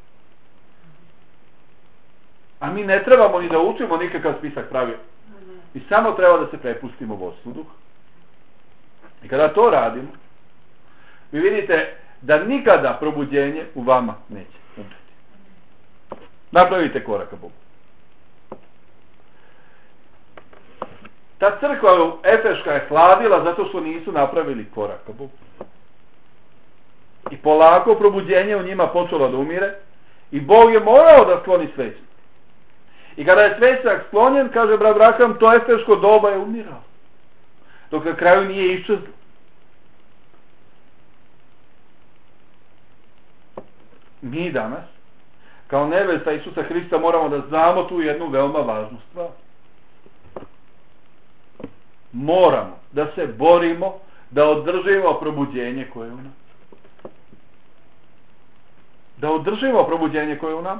[SPEAKER 1] A mi ne trebamo ni da učimo nikakav spisak pravila. Mi samo treba da se prepustimo vodstvu duha. I kada to radimo, vi vidite da nikada probuđenje u vama neće umreti. Napravite korak ka Bogu. Ta crkva efeška je hladila zato što nisu napravili korak ka Bogu. I polako probuđenje u njima počelo da umire i Bog je morao da skloni svećnik. I kada je svećnik sklonjen, kaže brat Branham, to efeško doba je umirao. Dok na kraju nije iščezlo. Mi danas, kao nevesta Isusa Hrista, moramo da znamo tu jednu veoma važnu stvar. Moramo da se borimo da održimo probuđenje koje je u nam. Da održimo probuđenje koje je u nam.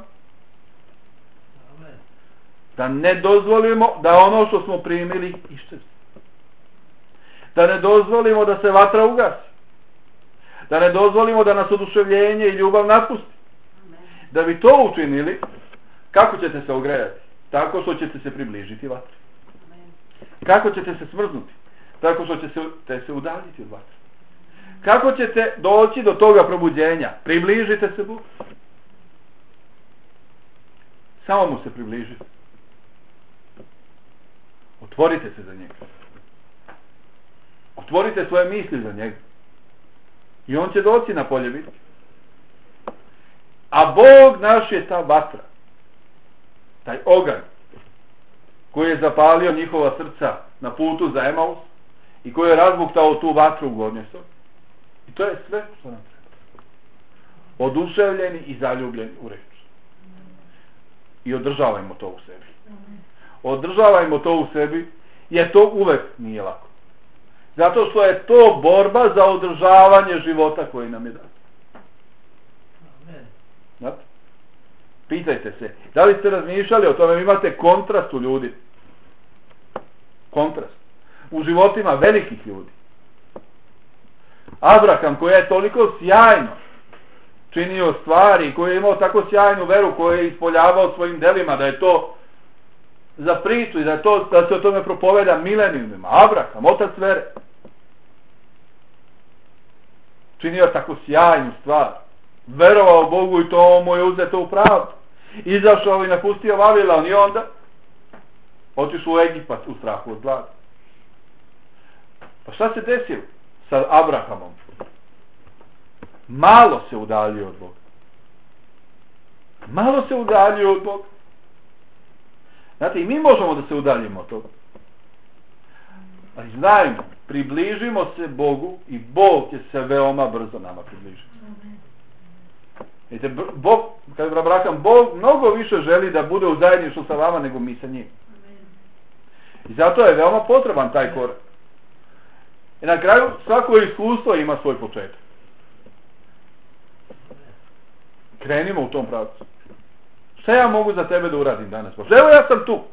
[SPEAKER 1] Da ne dozvolimo da ono što smo primili iščezne. Da ne dozvolimo da se vatra ugasi. Da ne dozvolimo da nas oduševljenje i ljubav napusti. Da bi to učinili, kako ćete se ogrejati? Tako što ćete se približiti vatri. Kako ćete se smrznuti? Tako što ćete se udaljiti od vatre. Kako ćete doći do toga probuđenja? Približite se Bogu. Samo mu se približite. Otvorite se za njega. Otvorite svoje misli za njega. I on će doći na polje bitke. A Bog naš je ta vatra. Taj oganj koji je zapalio njihova srca na putu za Emaus i koji je razbuktao tu vatru u Gornjoj sobi. I to je sve što nam treba. Oduševljeni i zaljubljeni u reč. I održavajmo to u sebi. Održavajmo to u sebi, jer to uvek nije lako. Zato što je to borba za održavanje života koji nam je dat. Znate? Pitajte se, da li ste razmišljali o tome, imate kontrast u ljudi. Kontrast. U životima velikih ljudi. Abraham, koji je toliko sjajno činio stvari, koji je imao tako sjajnu veru, koju je ispoljavao svojim delima, da je to za priču i da se o tome propoveda milenijumima. Abraham, otac vere. Činio tako sjajnu stvar. Verovao Bogu i to mu je uzeto u pravdu. Izašao i napustio Vavilon i onda otišao u Egipat u strahu od gladi. Pa šta se desilo sa Abrahamom? Malo se udaljio od Boga. Malo se udaljio od Boga. Znate, i mi možemo da se udaljimo od toga. Ali znajmo, približimo se Bogu i Bog će se veoma brzo nama približiti. Vidite, Bog, kada je Branham, Bog mnogo više želi da bude u zajedništvu sa vama nego mi sa njim. I zato je veoma potreban taj korak. I na kraju svako iskustvo ima svoj početak. Krenimo u tom pravcu. Šta ja mogu za tebe da uradim danas? Evo ja sam tu.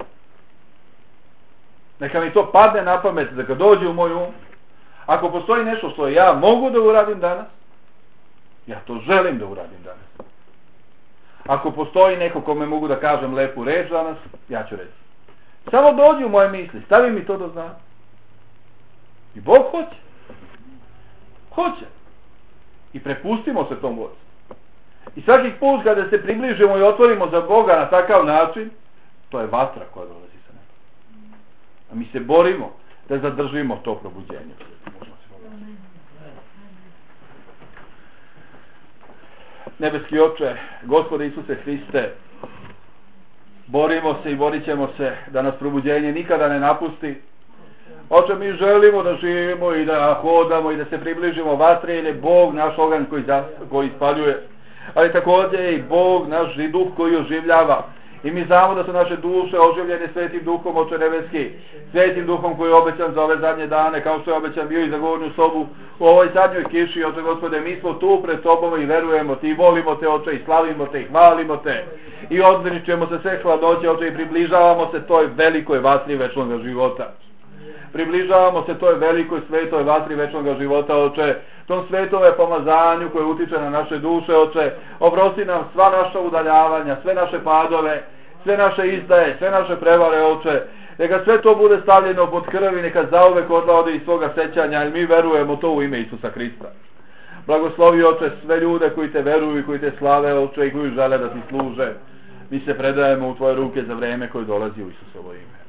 [SPEAKER 1] Neka mi to padne na pamet, da ga dođe u moj um. Ako postoji nešto što ja mogu da uradim danas, ja to želim da uradim danas. Ako postoji neko kome mogu da kažem lepu reč danas, ja ću reći. Samo dođi u moje misli, stavi mi to do znanja. I Bog hoće. Hoće. I prepustimo se tom vodstvu. I svaki put kada se približimo i otvorimo za Boga na takav način, to je vatra koja dolazi sa neba. A mi se borimo da zadržimo to probuđenje. Nebeski Oče, Gospode Isuse Hriste, borimo se i borit ćemo se da nas probuđenje nikada ne napusti. Oče, mi želimo da živimo i da hodamo i da se približimo vatri, jer je Bog naš oganj koji ispaljuje. Ali također je i Bog naš duh koji oživljava. I mi znamo da su naše duše oživljene Svetim Duhom, Oče Nebeski, Svetim Duhom koji je obećan za ove zadnje dane, kao što je obećan bio i za Gornju sobu u ovoj zadnjoj kiši. Oče Gospode, mi smo tu pred Tobom i verujemo Ti, volimo Te, Oče, i slavimo Te, i hvalimo Te. I odričemo se sve hladnoće, Oče, i približavamo se toj velikoj vatri večnog života. Približavamo se toj velikoj svetoj vatri večnog života, Oče, tom svetove pomazanju koje utiče na naše duše, Oče. Oprosti nam sva naša udaljavanja, sve naše padove, sve naše izdaje, sve naše prevare, Oče. Neka sve to bude stavljeno pod krv i neka zauvek odlazi iz svoga sećanja, jer mi verujemo to u ime Isusa Hrista. Blagoslovi, Oče, sve ljude koji Te veruju i koji Te slave, Oče, i koji žele da Ti služe. mi se predajemo u tvoje ruke za vreme koje dolazi u Isusovo ime.